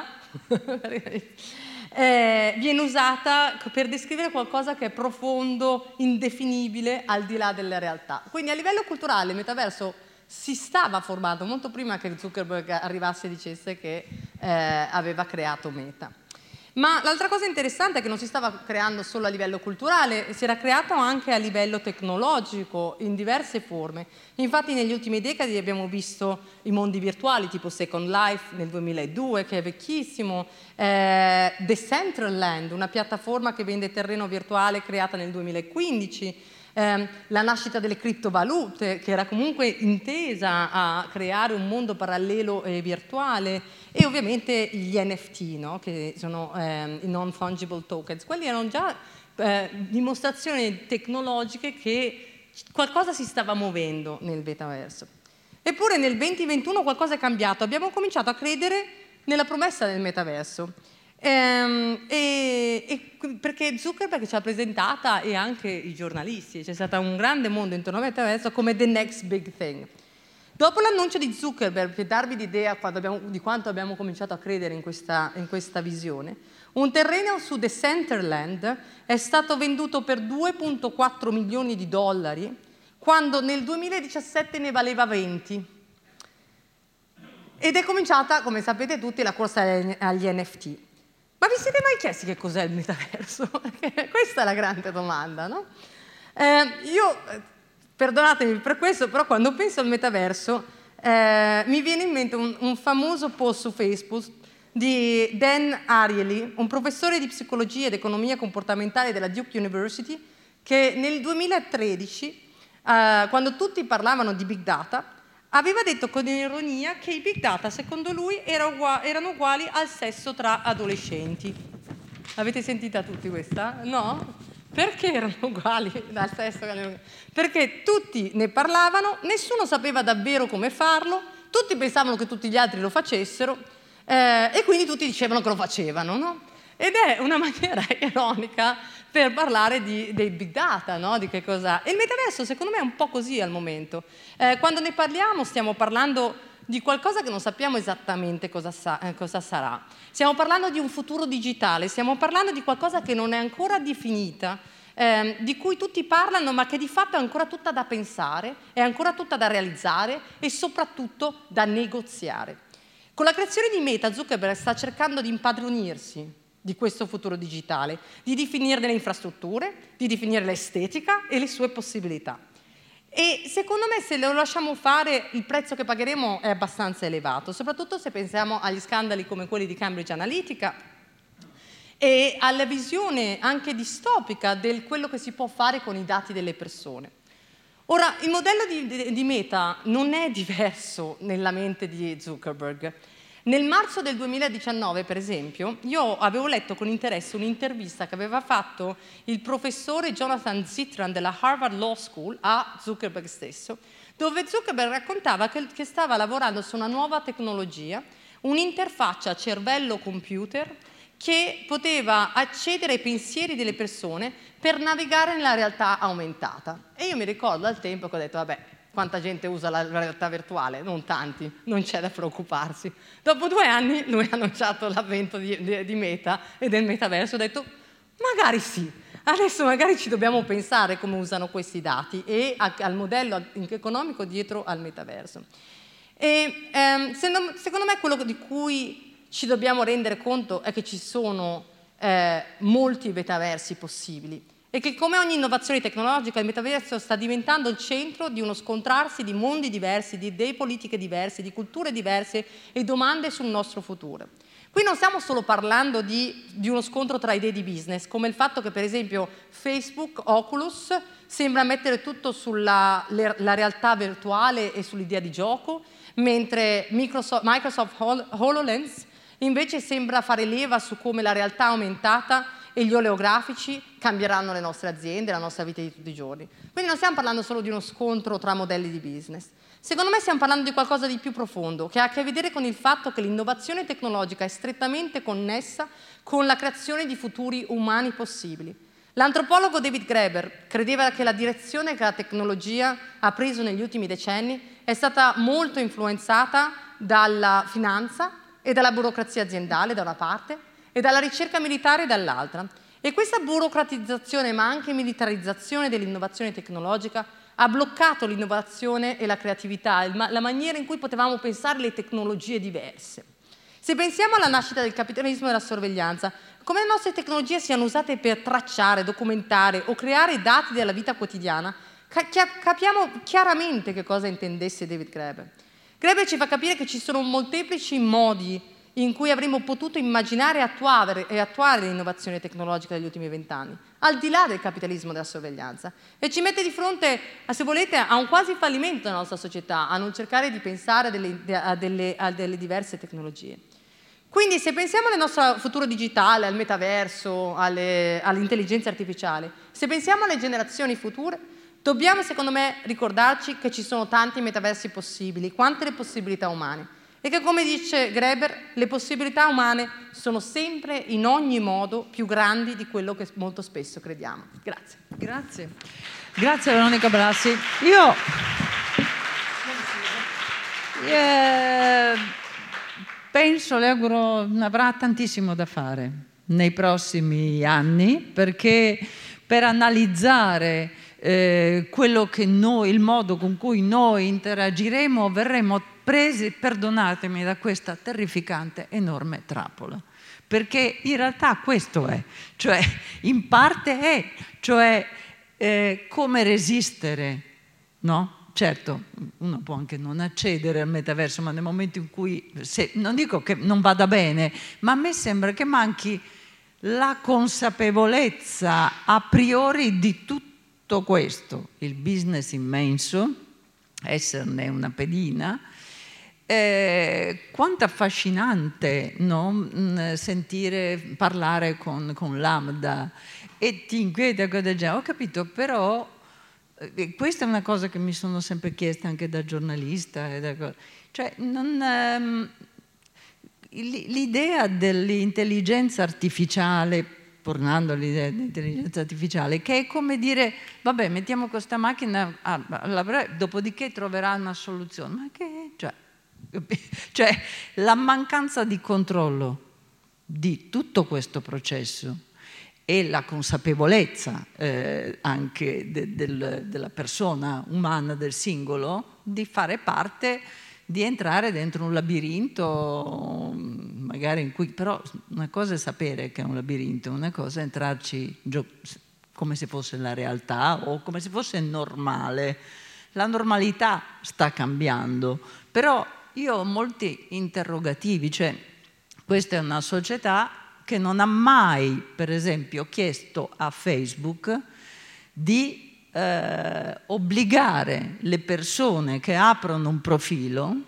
Eh, viene usata per descrivere qualcosa che è profondo, indefinibile, al di là della realtà. Quindi a livello culturale il metaverso si stava formando molto prima che Zuckerberg arrivasse e dicesse che eh, aveva creato Meta. Ma l'altra cosa interessante è che non si stava creando solo a livello culturale, si era creato anche a livello tecnologico, in diverse forme. Infatti negli ultimi decadi abbiamo visto i mondi virtuali, tipo Second Life nel duemiladue, che è vecchissimo, eh, Decentraland, una piattaforma che vende terreno virtuale creata nel duemilaquindici, eh, la nascita delle criptovalute, che era comunque intesa a creare un mondo parallelo e virtuale, e ovviamente gli N F T, no? Che sono eh, i non-fungible tokens. Quelli erano già eh, dimostrazioni tecnologiche che qualcosa si stava muovendo nel metaverso. Eppure nel duemilaventuno qualcosa è cambiato, abbiamo cominciato a credere nella promessa del metaverso. Ehm, e, e perché Zuckerberg ci ha presentata, e anche i giornalisti, c'è stato un grande mondo intorno al metaverso come the next big thing. Dopo l'annuncio di Zuckerberg, per darvi l'idea di quanto abbiamo cominciato a credere in questa, in questa visione, un terreno su Decentraland è stato venduto per due virgola quattro milioni di dollari, quando nel duemiladiciassette ne valeva venti. ed è cominciata, come sapete tutti, la corsa agli N F T. Ma vi siete mai chiesti che cos'è il metaverso? Questa è la grande domanda, no? Eh, io, perdonatemi per questo, però quando penso al metaverso eh, mi viene in mente un, un famoso post su Facebook di Dan Ariely, un professore di psicologia ed economia comportamentale della Duke University, che nel duemilatredici, eh, quando tutti parlavano di big data, aveva detto con ironia che i big data, secondo lui, erano uguali al sesso tra adolescenti. Avete sentita tutti questa? No? Perché erano uguali al sesso? Perché tutti ne parlavano, nessuno sapeva davvero come farlo, tutti pensavano che tutti gli altri lo facessero eh, e quindi tutti dicevano che lo facevano, no? Ed è una maniera ironica per parlare di, dei big data, no? Di che cosa. E il metaverso secondo me è un po' così al momento. Eh, quando ne parliamo stiamo parlando di qualcosa che non sappiamo esattamente cosa, sa, eh, cosa sarà. Stiamo parlando di un futuro digitale, stiamo parlando di qualcosa che non è ancora definita, eh, di cui tutti parlano ma che di fatto è ancora tutta da pensare, è ancora tutta da realizzare e soprattutto da negoziare. Con la creazione di Meta, Zuckerberg sta cercando di impadronirsi di questo futuro digitale, di definirne le infrastrutture, di definire l'estetica e le sue possibilità. E secondo me se lo lasciamo fare il prezzo che pagheremo è abbastanza elevato, soprattutto se pensiamo agli scandali come quelli di Cambridge Analytica e alla visione anche distopica di quello che si può fare con i dati delle persone. Ora, il modello di, di, di Meta non è diverso nella mente di Zuckerberg. Nel marzo del duemiladiciannove, per esempio, io avevo letto con interesse un'intervista che aveva fatto il professore Jonathan Zittrain della Harvard Law School a Zuckerberg stesso, dove Zuckerberg raccontava che, che stava lavorando su una nuova tecnologia, un'interfaccia cervello-computer che poteva accedere ai pensieri delle persone per navigare nella realtà aumentata. E io mi ricordo al tempo che ho detto, vabbè, quanta gente usa la realtà virtuale? Non tanti, non c'è da preoccuparsi. Dopo due anni lui ha annunciato l'avvento di, di, di Meta e del metaverso, ho detto magari sì, adesso magari ci dobbiamo pensare come usano questi dati e a, al modello economico dietro al metaverso. E, ehm, secondo me quello di cui ci dobbiamo rendere conto è che ci sono eh, molti metaversi possibili, e che come ogni innovazione tecnologica il metaverso sta diventando il centro di uno scontrarsi di mondi diversi, di idee politiche diverse, di culture diverse e domande sul nostro futuro. Qui non stiamo solo parlando di, di uno scontro tra idee di business, come il fatto che per esempio Facebook, Oculus, sembra mettere tutto sulla le, la realtà virtuale e sull'idea di gioco, mentre Microsoft, Microsoft HoloLens invece sembra fare leva su come la realtà aumentata e gli oleografici cambieranno le nostre aziende, la nostra vita di tutti i giorni. Quindi non stiamo parlando solo di uno scontro tra modelli di business. Secondo me stiamo parlando di qualcosa di più profondo, che ha a che vedere con il fatto che l'innovazione tecnologica è strettamente connessa con la creazione di futuri umani possibili. L'antropologo David Graeber credeva che la direzione che la tecnologia ha preso negli ultimi decenni è stata molto influenzata dalla finanza e dalla burocrazia aziendale da una parte e dalla ricerca militare dall'altra. E questa burocratizzazione, ma anche militarizzazione dell'innovazione tecnologica, ha bloccato l'innovazione e la creatività, la maniera in cui potevamo pensare le tecnologie diverse. Se pensiamo alla nascita del capitalismo e della sorveglianza, come le nostre tecnologie siano usate per tracciare, documentare o creare dati della vita quotidiana, capiamo chiaramente che cosa intendesse David Graeber. Graeber ci fa capire che ci sono molteplici modi in cui avremmo potuto immaginare e attuare, e attuare l'innovazione tecnologica degli ultimi vent'anni, al di là del capitalismo della sorveglianza, e ci mette di fronte, se volete, a un quasi fallimento della nostra società, a non cercare di pensare a delle, a delle, a delle diverse tecnologie. Quindi se pensiamo al nostro futuro digitale, al metaverso, alle, all'intelligenza artificiale, se pensiamo alle generazioni future, dobbiamo, secondo me, ricordarci che ci sono tanti metaversi possibili, quante le possibilità umane, e che, come dice Graeber, le possibilità umane sono sempre, in ogni modo, più grandi di quello che molto spesso crediamo. Grazie. Grazie. Grazie Veronica Brassi. Io eh, penso, le auguro, avrà tantissimo da fare nei prossimi anni, perché per analizzare eh, quello che noi, il modo con cui noi interagiremo, verremo presi, perdonatemi, da questa terrificante, enorme trappola. Perché in realtà questo è, cioè in parte è, cioè eh, come resistere, no? Certo, uno può anche non accedere al metaverso, ma nel momento in cui, se, non dico che non vada bene, ma a me sembra che manchi la consapevolezza a priori di tutto questo, il business immenso, esserne una pedina. Eh, quanto affascinante, no? Sentire parlare con, con Lambda e ti inquieta cosa del genere. Ho capito, però eh, questa è una cosa che mi sono sempre chiesta anche da giornalista. E da, cioè, non, ehm, l'idea dell'intelligenza artificiale, tornando all'idea dell'intelligenza artificiale, che è come dire, vabbè, mettiamo questa macchina, ah, dopodiché troverà una soluzione. Ma che, cioè, cioè la mancanza di controllo di tutto questo processo e la consapevolezza eh, anche de, del, della persona umana, del singolo, di fare parte, di entrare dentro un labirinto magari in cui, però una cosa è sapere che è un labirinto, una cosa è entrarci come se fosse la realtà o come se fosse normale. La normalità sta cambiando, però io ho molti interrogativi, cioè questa è una società che non ha mai, per esempio, chiesto a Facebook di eh, obbligare le persone che aprono un profilo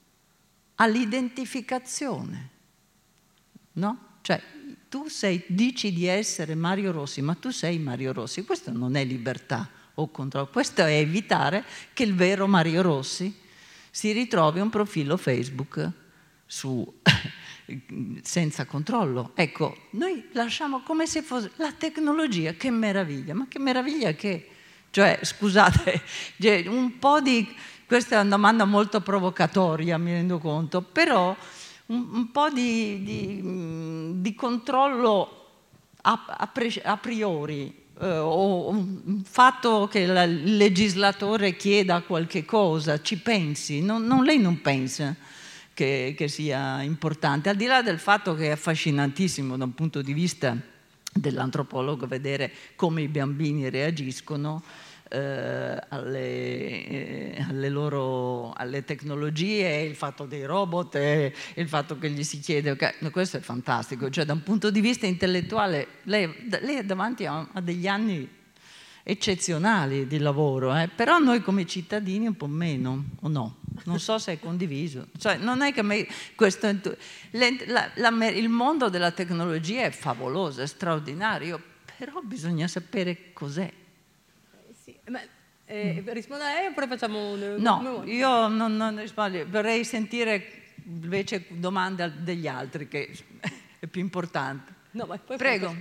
all'identificazione, no? Cioè tu sei, dici di essere Mario Rossi, ma tu sei Mario Rossi, questo non è libertà o controllo, questo è evitare che il vero Mario Rossi si ritrovi un profilo Facebook su, senza controllo. Ecco, noi lasciamo come se fosse la tecnologia, che meraviglia, ma che meraviglia che... Cioè, scusate, un po' di... Questa è una domanda molto provocatoria, mi rendo conto, però un, un po' di, di, di controllo a, a, pre, a priori, Uh, o un fatto che la, il legislatore chieda qualche cosa, ci pensi, non, non, lei non pensa che, che sia importante, al di là del fatto che è affascinantissimo da un punto di vista dell'antropologo vedere come i bambini reagiscono eh, alle, eh, alle loro alle tecnologie, il fatto dei robot e il fatto che gli si chiede, okay, questo è fantastico, cioè da un punto di vista intellettuale lei, lei è davanti a, a degli anni eccezionali di lavoro, eh? Però noi come cittadini un po' meno, o no? Non so se è condiviso, cioè non è che me, questo, le, la, la, il mondo della tecnologia è favoloso, è straordinario, però bisogna sapere cos'è. Sì, ma eh, risponda lei oppure facciamo un... No, io non, non rispondo, vorrei sentire invece domande degli altri, che è più importante. No, ma poi prego.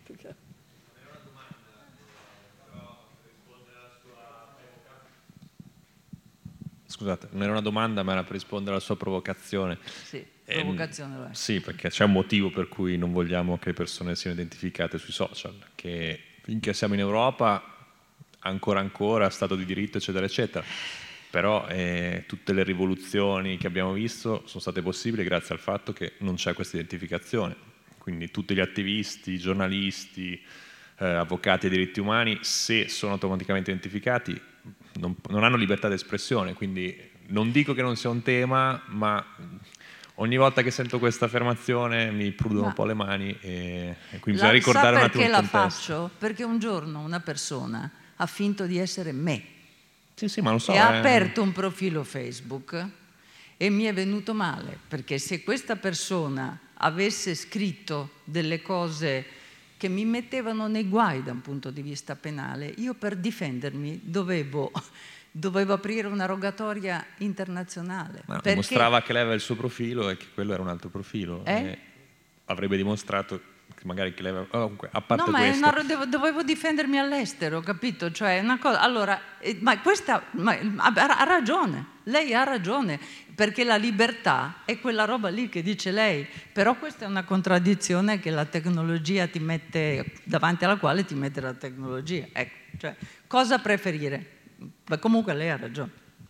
Scusate, non era una domanda, ma era per rispondere alla sua provocazione. Sì, provocazione lo è. Eh, sì, perché c'è un motivo per cui non vogliamo che le persone siano identificate sui social, che finché siamo in Europa, ancora ancora, Stato di diritto, eccetera, eccetera. Però eh, tutte le rivoluzioni che abbiamo visto sono state possibili grazie al fatto che non c'è questa identificazione. Quindi tutti gli attivisti, giornalisti, eh, avvocati dei diritti umani, se sono automaticamente identificati, non, non hanno libertà di espressione. Quindi non dico che non sia un tema, ma ogni volta che sento questa affermazione mi prudono ma un po' le mani e, e quindi bisogna ricordare un attimo il contesto. Perché la faccio? Perché un giorno una persona ha finto di essere me. Sì, sì, ma lo so, e eh. ha aperto un profilo Facebook e mi è venuto male, perché se questa persona avesse scritto delle cose che mi mettevano nei guai da un punto di vista penale, io per difendermi dovevo, dovevo aprire una rogatoria internazionale. Ma perché... dimostrava che lei aveva il suo profilo e che quello era un altro profilo. Eh? E avrebbe dimostrato che magari che lei aveva... Oh, comunque, a parte no, ma questo... una, dovevo, dovevo difendermi all'estero, capito? Cioè, una cosa... Allora, eh, ma questa... Ma, ha, ha ragione, lei ha ragione, perché la libertà è quella roba lì che dice lei, però questa è una contraddizione che la tecnologia ti mette, davanti alla quale ti mette la tecnologia, ecco. Cioè, cosa preferire? Ma comunque lei ha ragione.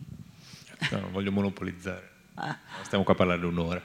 No, non voglio monopolizzare. Ah. Stiamo qua a parlare un'ora.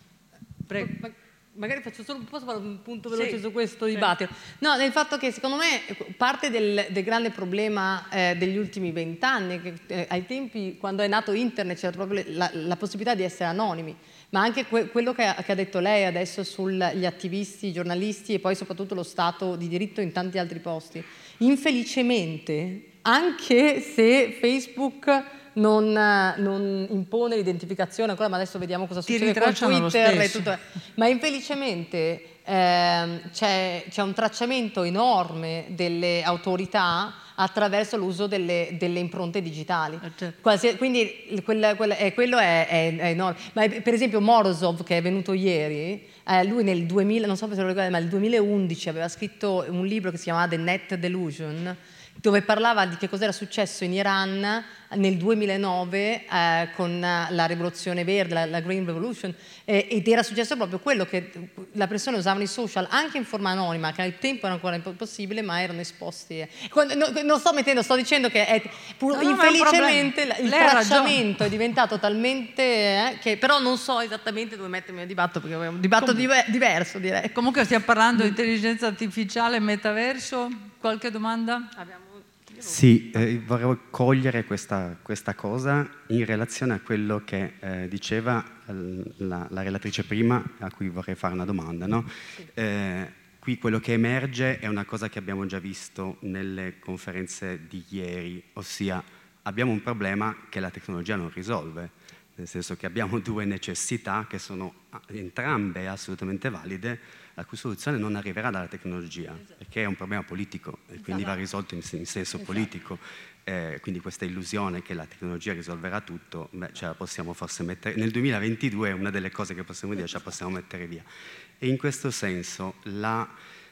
Prego. Ma, magari faccio solo posso fare un punto veloce Sì, su questo sì. dibattito. No, nel fatto che secondo me parte del, del grande problema eh, degli ultimi vent'anni, che eh, ai tempi quando è nato internet c'era proprio la, la possibilità di essere anonimi, ma anche que quello che ha, che ha detto lei adesso sugli attivisti, i giornalisti e poi soprattutto lo Stato di diritto in tanti altri posti. Infelicemente, anche se Facebook non, non impone l'identificazione ancora, ma adesso vediamo cosa Ti succede con ritracciano lo Twitter e stesso. tutto. Ma infelicemente ehm, c'è un tracciamento enorme delle autorità attraverso l'uso delle, delle impronte digitali. Eh, certo. Qualsiasi, quindi quella, quella, eh, quello è, è, è enorme. Ma per esempio Morozov, che è venuto ieri, eh, lui nel duemila, non so se lo ricordate, ma nel duemilaundici aveva scritto un libro che si chiamava The Net Delusion, dove parlava di che cosa era successo in Iran nel duemilanove eh, con la rivoluzione verde, la, la Green Revolution, eh, ed era successo proprio quello che le persone usavano i social anche in forma anonima, che al tempo era ancora impossibile, ma erano esposti. Eh. Quando, no, non sto mettendo, sto dicendo che è, pur, No, no, infelicemente è un il Lei ha tracciamento è diventato talmente eh, che però non so esattamente dove mettermi nel dibattito, perché è un dibattito Com diver diverso, direi. Comunque stiamo parlando di intelligenza artificiale, metaverso. Qualche domanda? Abbiamo Sì, eh, vorrei cogliere questa, questa cosa in relazione a quello che eh, diceva la, la relatrice prima, a cui vorrei fare una domanda. No? Eh, qui quello che emerge è una cosa che abbiamo già visto nelle conferenze di ieri, ossia abbiamo un problema che la tecnologia non risolve, nel senso che abbiamo due necessità che sono entrambe assolutamente valide, la cui soluzione non arriverà dalla tecnologia, perché è un problema politico e quindi va risolto in, in senso politico. Eh, quindi questa illusione che la tecnologia risolverà tutto, beh, ce la possiamo forse mettere, nel duemilaventidue è una delle cose che possiamo dire, ce la possiamo mettere via. E in questo senso, la,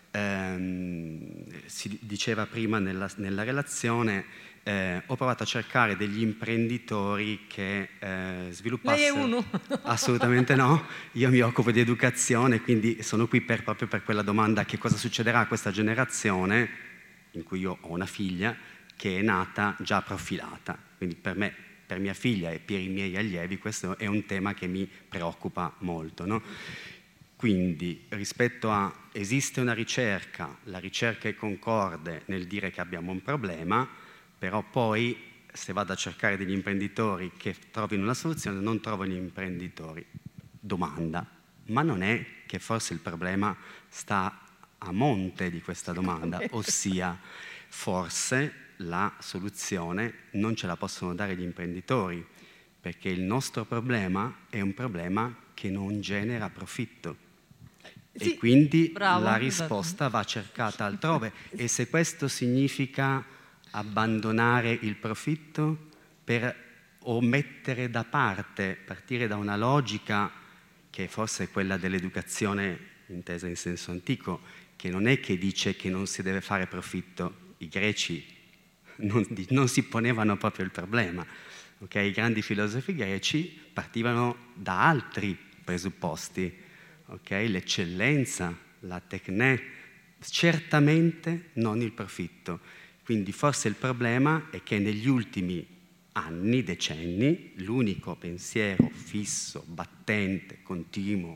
ehm, si diceva prima nella, nella relazione, Eh, ho provato a cercare degli imprenditori che eh, sviluppassero... Lei è uno? Assolutamente no, io mi occupo di educazione, quindi sono qui per, proprio per quella domanda: che cosa succederà a questa generazione, in cui io ho una figlia, che è nata già profilata. Quindi per me, per mia figlia e per i miei allievi, questo è un tema che mi preoccupa molto, no? Quindi rispetto a esiste una ricerca, la ricerca è concorde nel dire che abbiamo un problema, però poi se vado a cercare degli imprenditori che trovino una soluzione, non trovo gli imprenditori. Domanda: ma non è che forse il problema sta a monte di questa domanda, ossia forse la soluzione non ce la possono dare gli imprenditori, perché il nostro problema è un problema che non genera profitto. Sì, e quindi bravo, la risposta va cercata altrove. E se questo significa abbandonare il profitto per, o mettere da parte, partire da una logica che forse è quella dell'educazione intesa in senso antico, che non è che dice che non si deve fare profitto. I greci non, non si ponevano proprio il problema. Okay? I grandi filosofi greci partivano da altri presupposti. Okay? L'eccellenza, la tecne, certamente non il profitto. Quindi forse il problema è che negli ultimi anni, decenni, l'unico pensiero fisso, battente, continuo,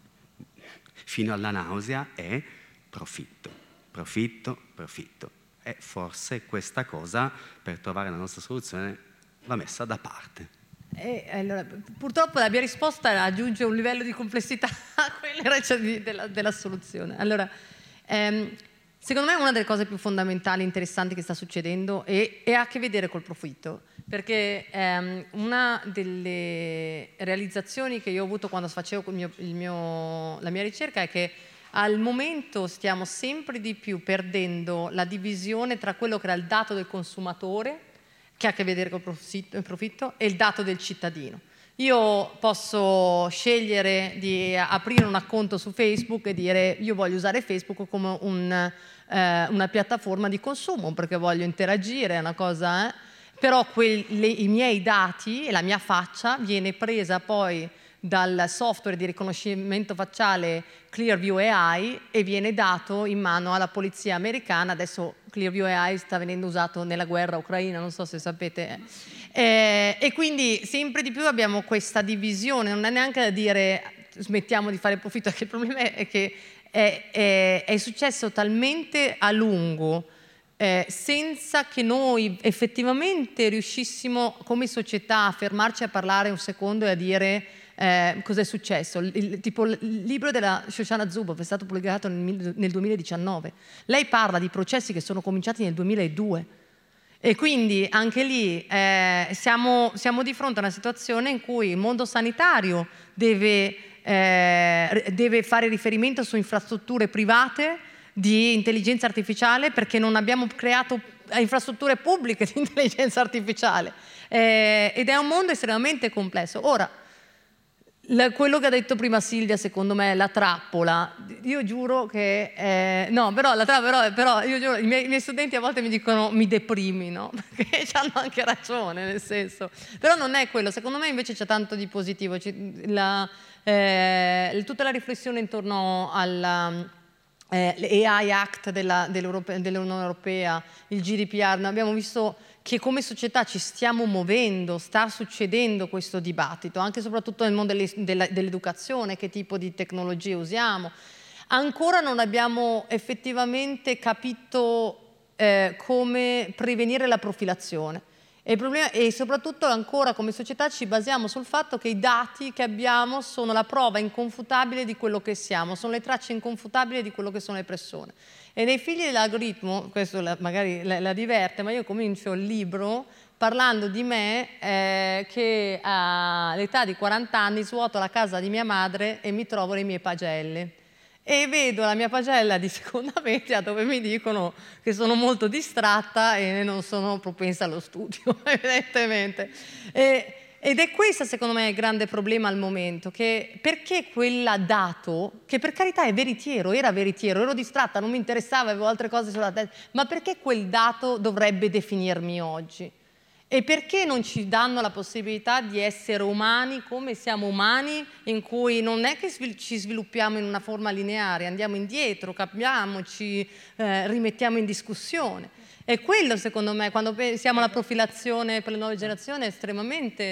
fino alla nausea è profitto, profitto, profitto. E forse questa cosa, per trovare la nostra soluzione, va messa da parte. E allora, purtroppo la mia risposta aggiunge un livello di complessità a quella della, della soluzione. Allora, ehm, secondo me una delle cose più fondamentali, interessanti che sta succedendo e, e ha a che vedere col profitto, perché ehm, una delle realizzazioni che io ho avuto quando facevo il mio, il mio, la mia ricerca è che al momento stiamo sempre di più perdendo la divisione tra quello che era il dato del consumatore, che ha a che vedere col profitto, e il dato del cittadino. Io posso scegliere di aprire un account su Facebook e dire io voglio usare Facebook come un, eh, una piattaforma di consumo perché voglio interagire, è una cosa, eh? Però quei, le, i miei dati e la mia faccia viene presa poi dal software di riconoscimento facciale Clearview A I e viene dato in mano alla polizia americana. Adesso Clearview A I sta venendo usato nella guerra ucraina, non so se sapete. Eh, e quindi sempre di più abbiamo questa divisione, non è neanche da dire smettiamo di fare profitto, perché il problema è che è, è, è successo talmente a lungo eh, senza che noi effettivamente riuscissimo come società a fermarci a parlare un secondo e a dire eh, cos'è successo. Il, il, tipo il libro della Shoshana Zuboff è stato pubblicato nel, nel duemiladiciannove. Lei parla di processi che sono cominciati nel duemiladue. E quindi anche lì eh, siamo, siamo di fronte a una situazione in cui il mondo sanitario deve, eh, deve fare riferimento su infrastrutture private di intelligenza artificiale, perché non abbiamo creato infrastrutture pubbliche di intelligenza artificiale. Eh, ed è un mondo estremamente complesso. Ora, la, quello che ha detto prima Silvia, secondo me, la trappola, io giuro che eh, no, però, la trappola, però, però io giuro, i miei, i miei studenti a volte mi dicono mi deprimi, no? Perché hanno anche ragione, nel senso, però non è quello. Secondo me invece c'è tanto di positivo. La, eh, tutta la riflessione intorno alla Eh, A I Act della, dell'Unione Europea, il G D P R, abbiamo visto che come società ci stiamo muovendo, sta succedendo questo dibattito, anche e soprattutto nel mondo dell'educazione, che tipo di tecnologie usiamo. Ancora non abbiamo effettivamente capito eh, come prevenire la profilazione. E, il problema, e soprattutto ancora come società ci basiamo sul fatto che i dati che abbiamo sono la prova inconfutabile di quello che siamo, sono le tracce inconfutabili di quello che sono le persone. E nei figli dell'algoritmo, questo la, magari la, la diverte, ma io comincio il libro parlando di me eh, che all'età di quaranta anni svuoto la casa di mia madre e mi trovo le mie pagelle. E vedo la mia pagella di seconda media dove mi dicono che sono molto distratta e non sono propensa allo studio, evidentemente. E, ed è questo, secondo me, il grande problema al momento, che perché quella dato, che per carità è veritiero, era veritiero, ero distratta, non mi interessava, avevo altre cose sulla testa, ma perché quel dato dovrebbe definirmi oggi? E perché non ci danno la possibilità di essere umani come siamo umani, in cui non è che ci sviluppiamo in una forma lineare, andiamo indietro, cambiamo, ci eh, rimettiamo in discussione. E quello, secondo me, quando pensiamo alla profilazione per le nuove generazioni, è estremamente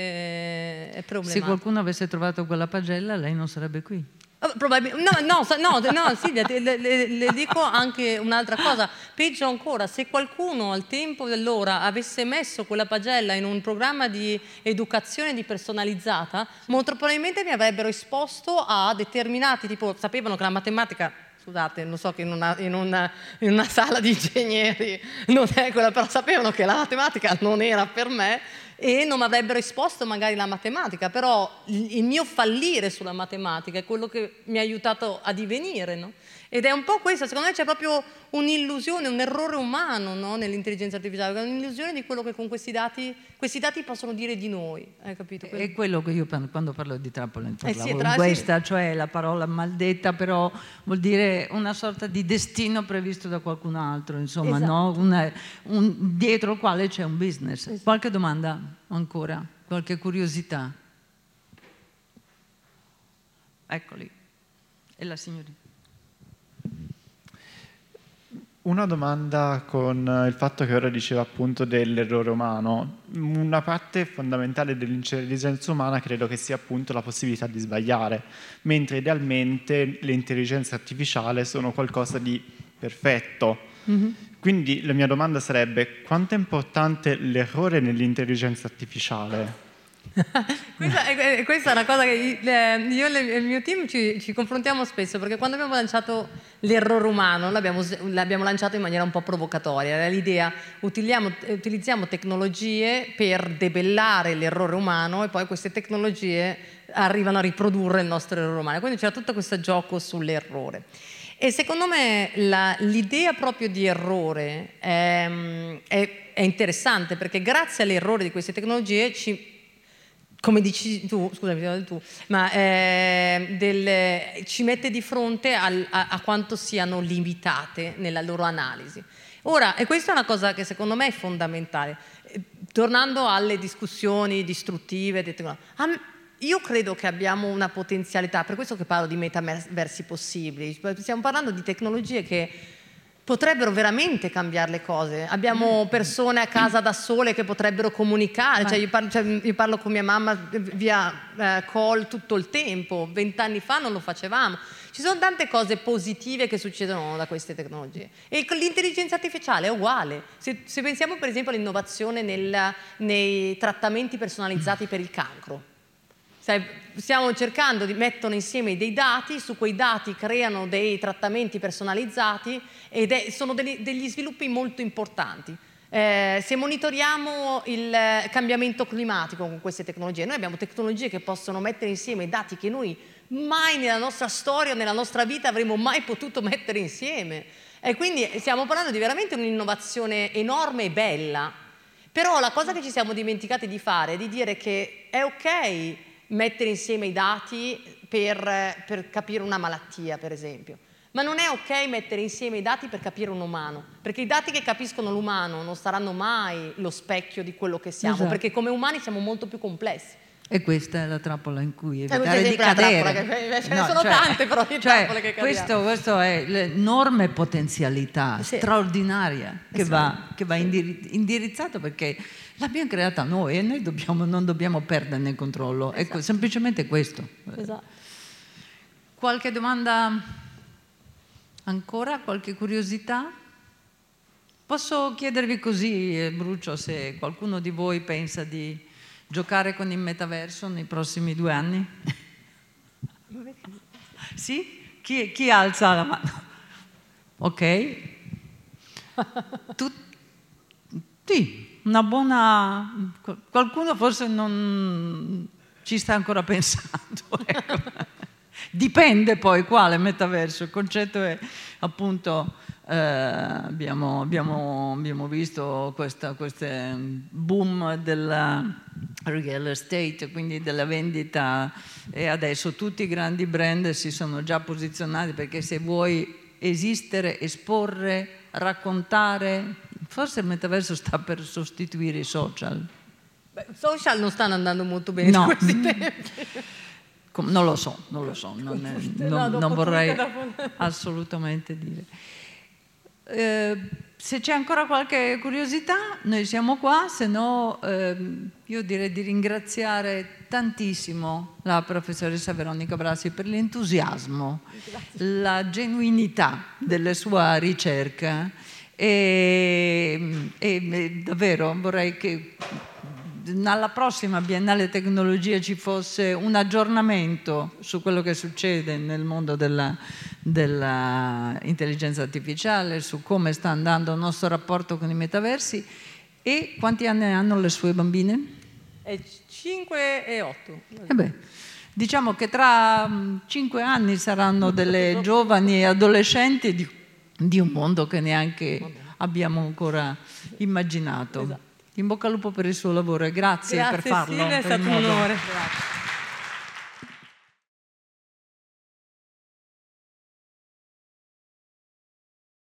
eh, problematico. Se qualcuno avesse trovato quella pagella, lei non sarebbe qui. Probabilmente, no, no, no, no, Silvia, le, le, le dico anche un'altra cosa, peggio ancora, se qualcuno al tempo dell'ora avesse messo quella pagella in un programma di educazione depersonalizzata, molto probabilmente mi avrebbero esposto a determinati, tipo, sapevano che la matematica, scusate, non so che in una, in una, in una sala di ingegneri non è quella, però sapevano che la matematica non era per me, e non mi avrebbero esposto magari la matematica, però il mio fallire sulla matematica è quello che mi ha aiutato a divenire, no? Ed è un po' questo, secondo me c'è proprio un'illusione, un errore umano, no? Nell'intelligenza artificiale, un'illusione di quello che con questi dati, questi dati possono dire di noi, hai capito? È quello che io quando parlo di trappola parlavo eh sì, tra, in questa, sì. Cioè la parola maldetta, però vuol dire una sorta di destino previsto da qualcun altro, insomma, esatto. No? Una, un, dietro il quale c'è un business. Esatto. Qualche domanda ancora? Qualche curiosità? Eccoli. E la signorina. Una domanda con il fatto che ora diceva appunto dell'errore umano. Una parte fondamentale dell'intelligenza umana credo che sia appunto la possibilità di sbagliare, mentre idealmente le intelligenze artificiali sono qualcosa di perfetto. Mm-hmm. Quindi la mia domanda sarebbe: quanto è importante l'errore nell'intelligenza artificiale? questa, è, questa è una cosa che io e il mio team ci, ci confrontiamo spesso, perché quando abbiamo lanciato l'errore umano l'abbiamo, l'abbiamo lanciato in maniera un po' provocatoria. Era l'idea: utilizziamo, utilizziamo tecnologie per debellare l'errore umano e poi queste tecnologie arrivano a riprodurre il nostro errore umano. Quindi c'era tutto questo gioco sull'errore. E secondo me la, l'idea proprio di errore è, è, è interessante, perché grazie all'errore di queste tecnologie ci, come dici tu, scusami tu, ma eh, del, ci mette di fronte al, a, a quanto siano limitate nella loro analisi. Ora, e questa è una cosa che secondo me è fondamentale, tornando alle discussioni distruttive, io credo che abbiamo una potenzialità, per questo che parlo di metaversi possibili. Stiamo parlando di tecnologie che potrebbero veramente cambiare le cose. Abbiamo persone a casa da sole che potrebbero comunicare, cioè io, parlo, cioè io parlo con mia mamma via eh, call tutto il tempo, vent'anni fa non lo facevamo. Ci sono tante cose positive che succedono da queste tecnologie. E l'intelligenza artificiale è uguale. Se, se pensiamo per esempio all'innovazione nel, nei trattamenti personalizzati per il cancro. Stiamo cercando di mettere insieme dei dati, su quei dati creano dei trattamenti personalizzati ed è, sono degli, degli sviluppi molto importanti. Eh, se monitoriamo il cambiamento climatico con queste tecnologie, noi abbiamo tecnologie che possono mettere insieme dati che noi mai nella nostra storia, nella nostra vita avremmo mai potuto mettere insieme. E quindi stiamo parlando di veramente un'innovazione enorme e bella. Però la cosa che ci siamo dimenticati di fare è di dire che è ok mettere insieme i dati per, per capire una malattia, per esempio. Ma non è ok mettere insieme i dati per capire un umano, perché i dati che capiscono l'umano non saranno mai lo specchio di quello che siamo, esatto. Perché come umani siamo molto più complessi. E questa è la trappola in cui Eh, evitare di cadere. Che, ce ne No, sono cioè, tante però di cioè, trappole che cadiamo. questo, questo è l'enorme potenzialità Sì. straordinaria che Esatto. va, che va indiri- indirizzato, perché l'abbiamo creata noi e noi dobbiamo, non dobbiamo perderne il controllo. Esatto. Ecco, semplicemente questo. Esatto. Qualche domanda ancora? Qualche curiosità? Posso chiedervi così, eh, Brucio, se qualcuno di voi pensa di giocare con il metaverso nei prossimi due anni? Sì? Chi, chi alza la mano? Ok. Tutti. Una buona... Qualcuno forse non ci sta ancora pensando. Ecco. Dipende poi quale metaverso. Il concetto è appunto... Eh, abbiamo, abbiamo, abbiamo visto questo boom della real estate, quindi della vendita, e adesso tutti i grandi brand si sono già posizionati, perché se vuoi esistere, esporre, raccontare, forse il metaverso sta per sostituire i social. Beh, social non stanno andando molto bene No. in questi tempi. Com- non lo so, non lo so, non, è, No, non, dopo non vorrei tutto, dopo- assolutamente dire. Eh, se c'è ancora qualche curiosità, noi siamo qua, se no ehm, io direi di ringraziare tantissimo la professoressa Veronica Brasi per l'entusiasmo, la genuinità della sua ricerca e, e, e davvero vorrei che alla prossima Biennale Tecnologia ci fosse un aggiornamento su quello che succede nel mondo della, della intelligenza artificiale, su come sta andando il nostro rapporto con i metaversi. E quanti anni hanno le sue bambine? È cinque e otto. Eh beh, diciamo che tra cinque anni saranno delle giovani adolescenti di, di un mondo che neanche abbiamo ancora immaginato. Esatto. In bocca al lupo per il suo lavoro e grazie, Grazie per farlo. Silvia, è per il stato un modo. onore. Grazie.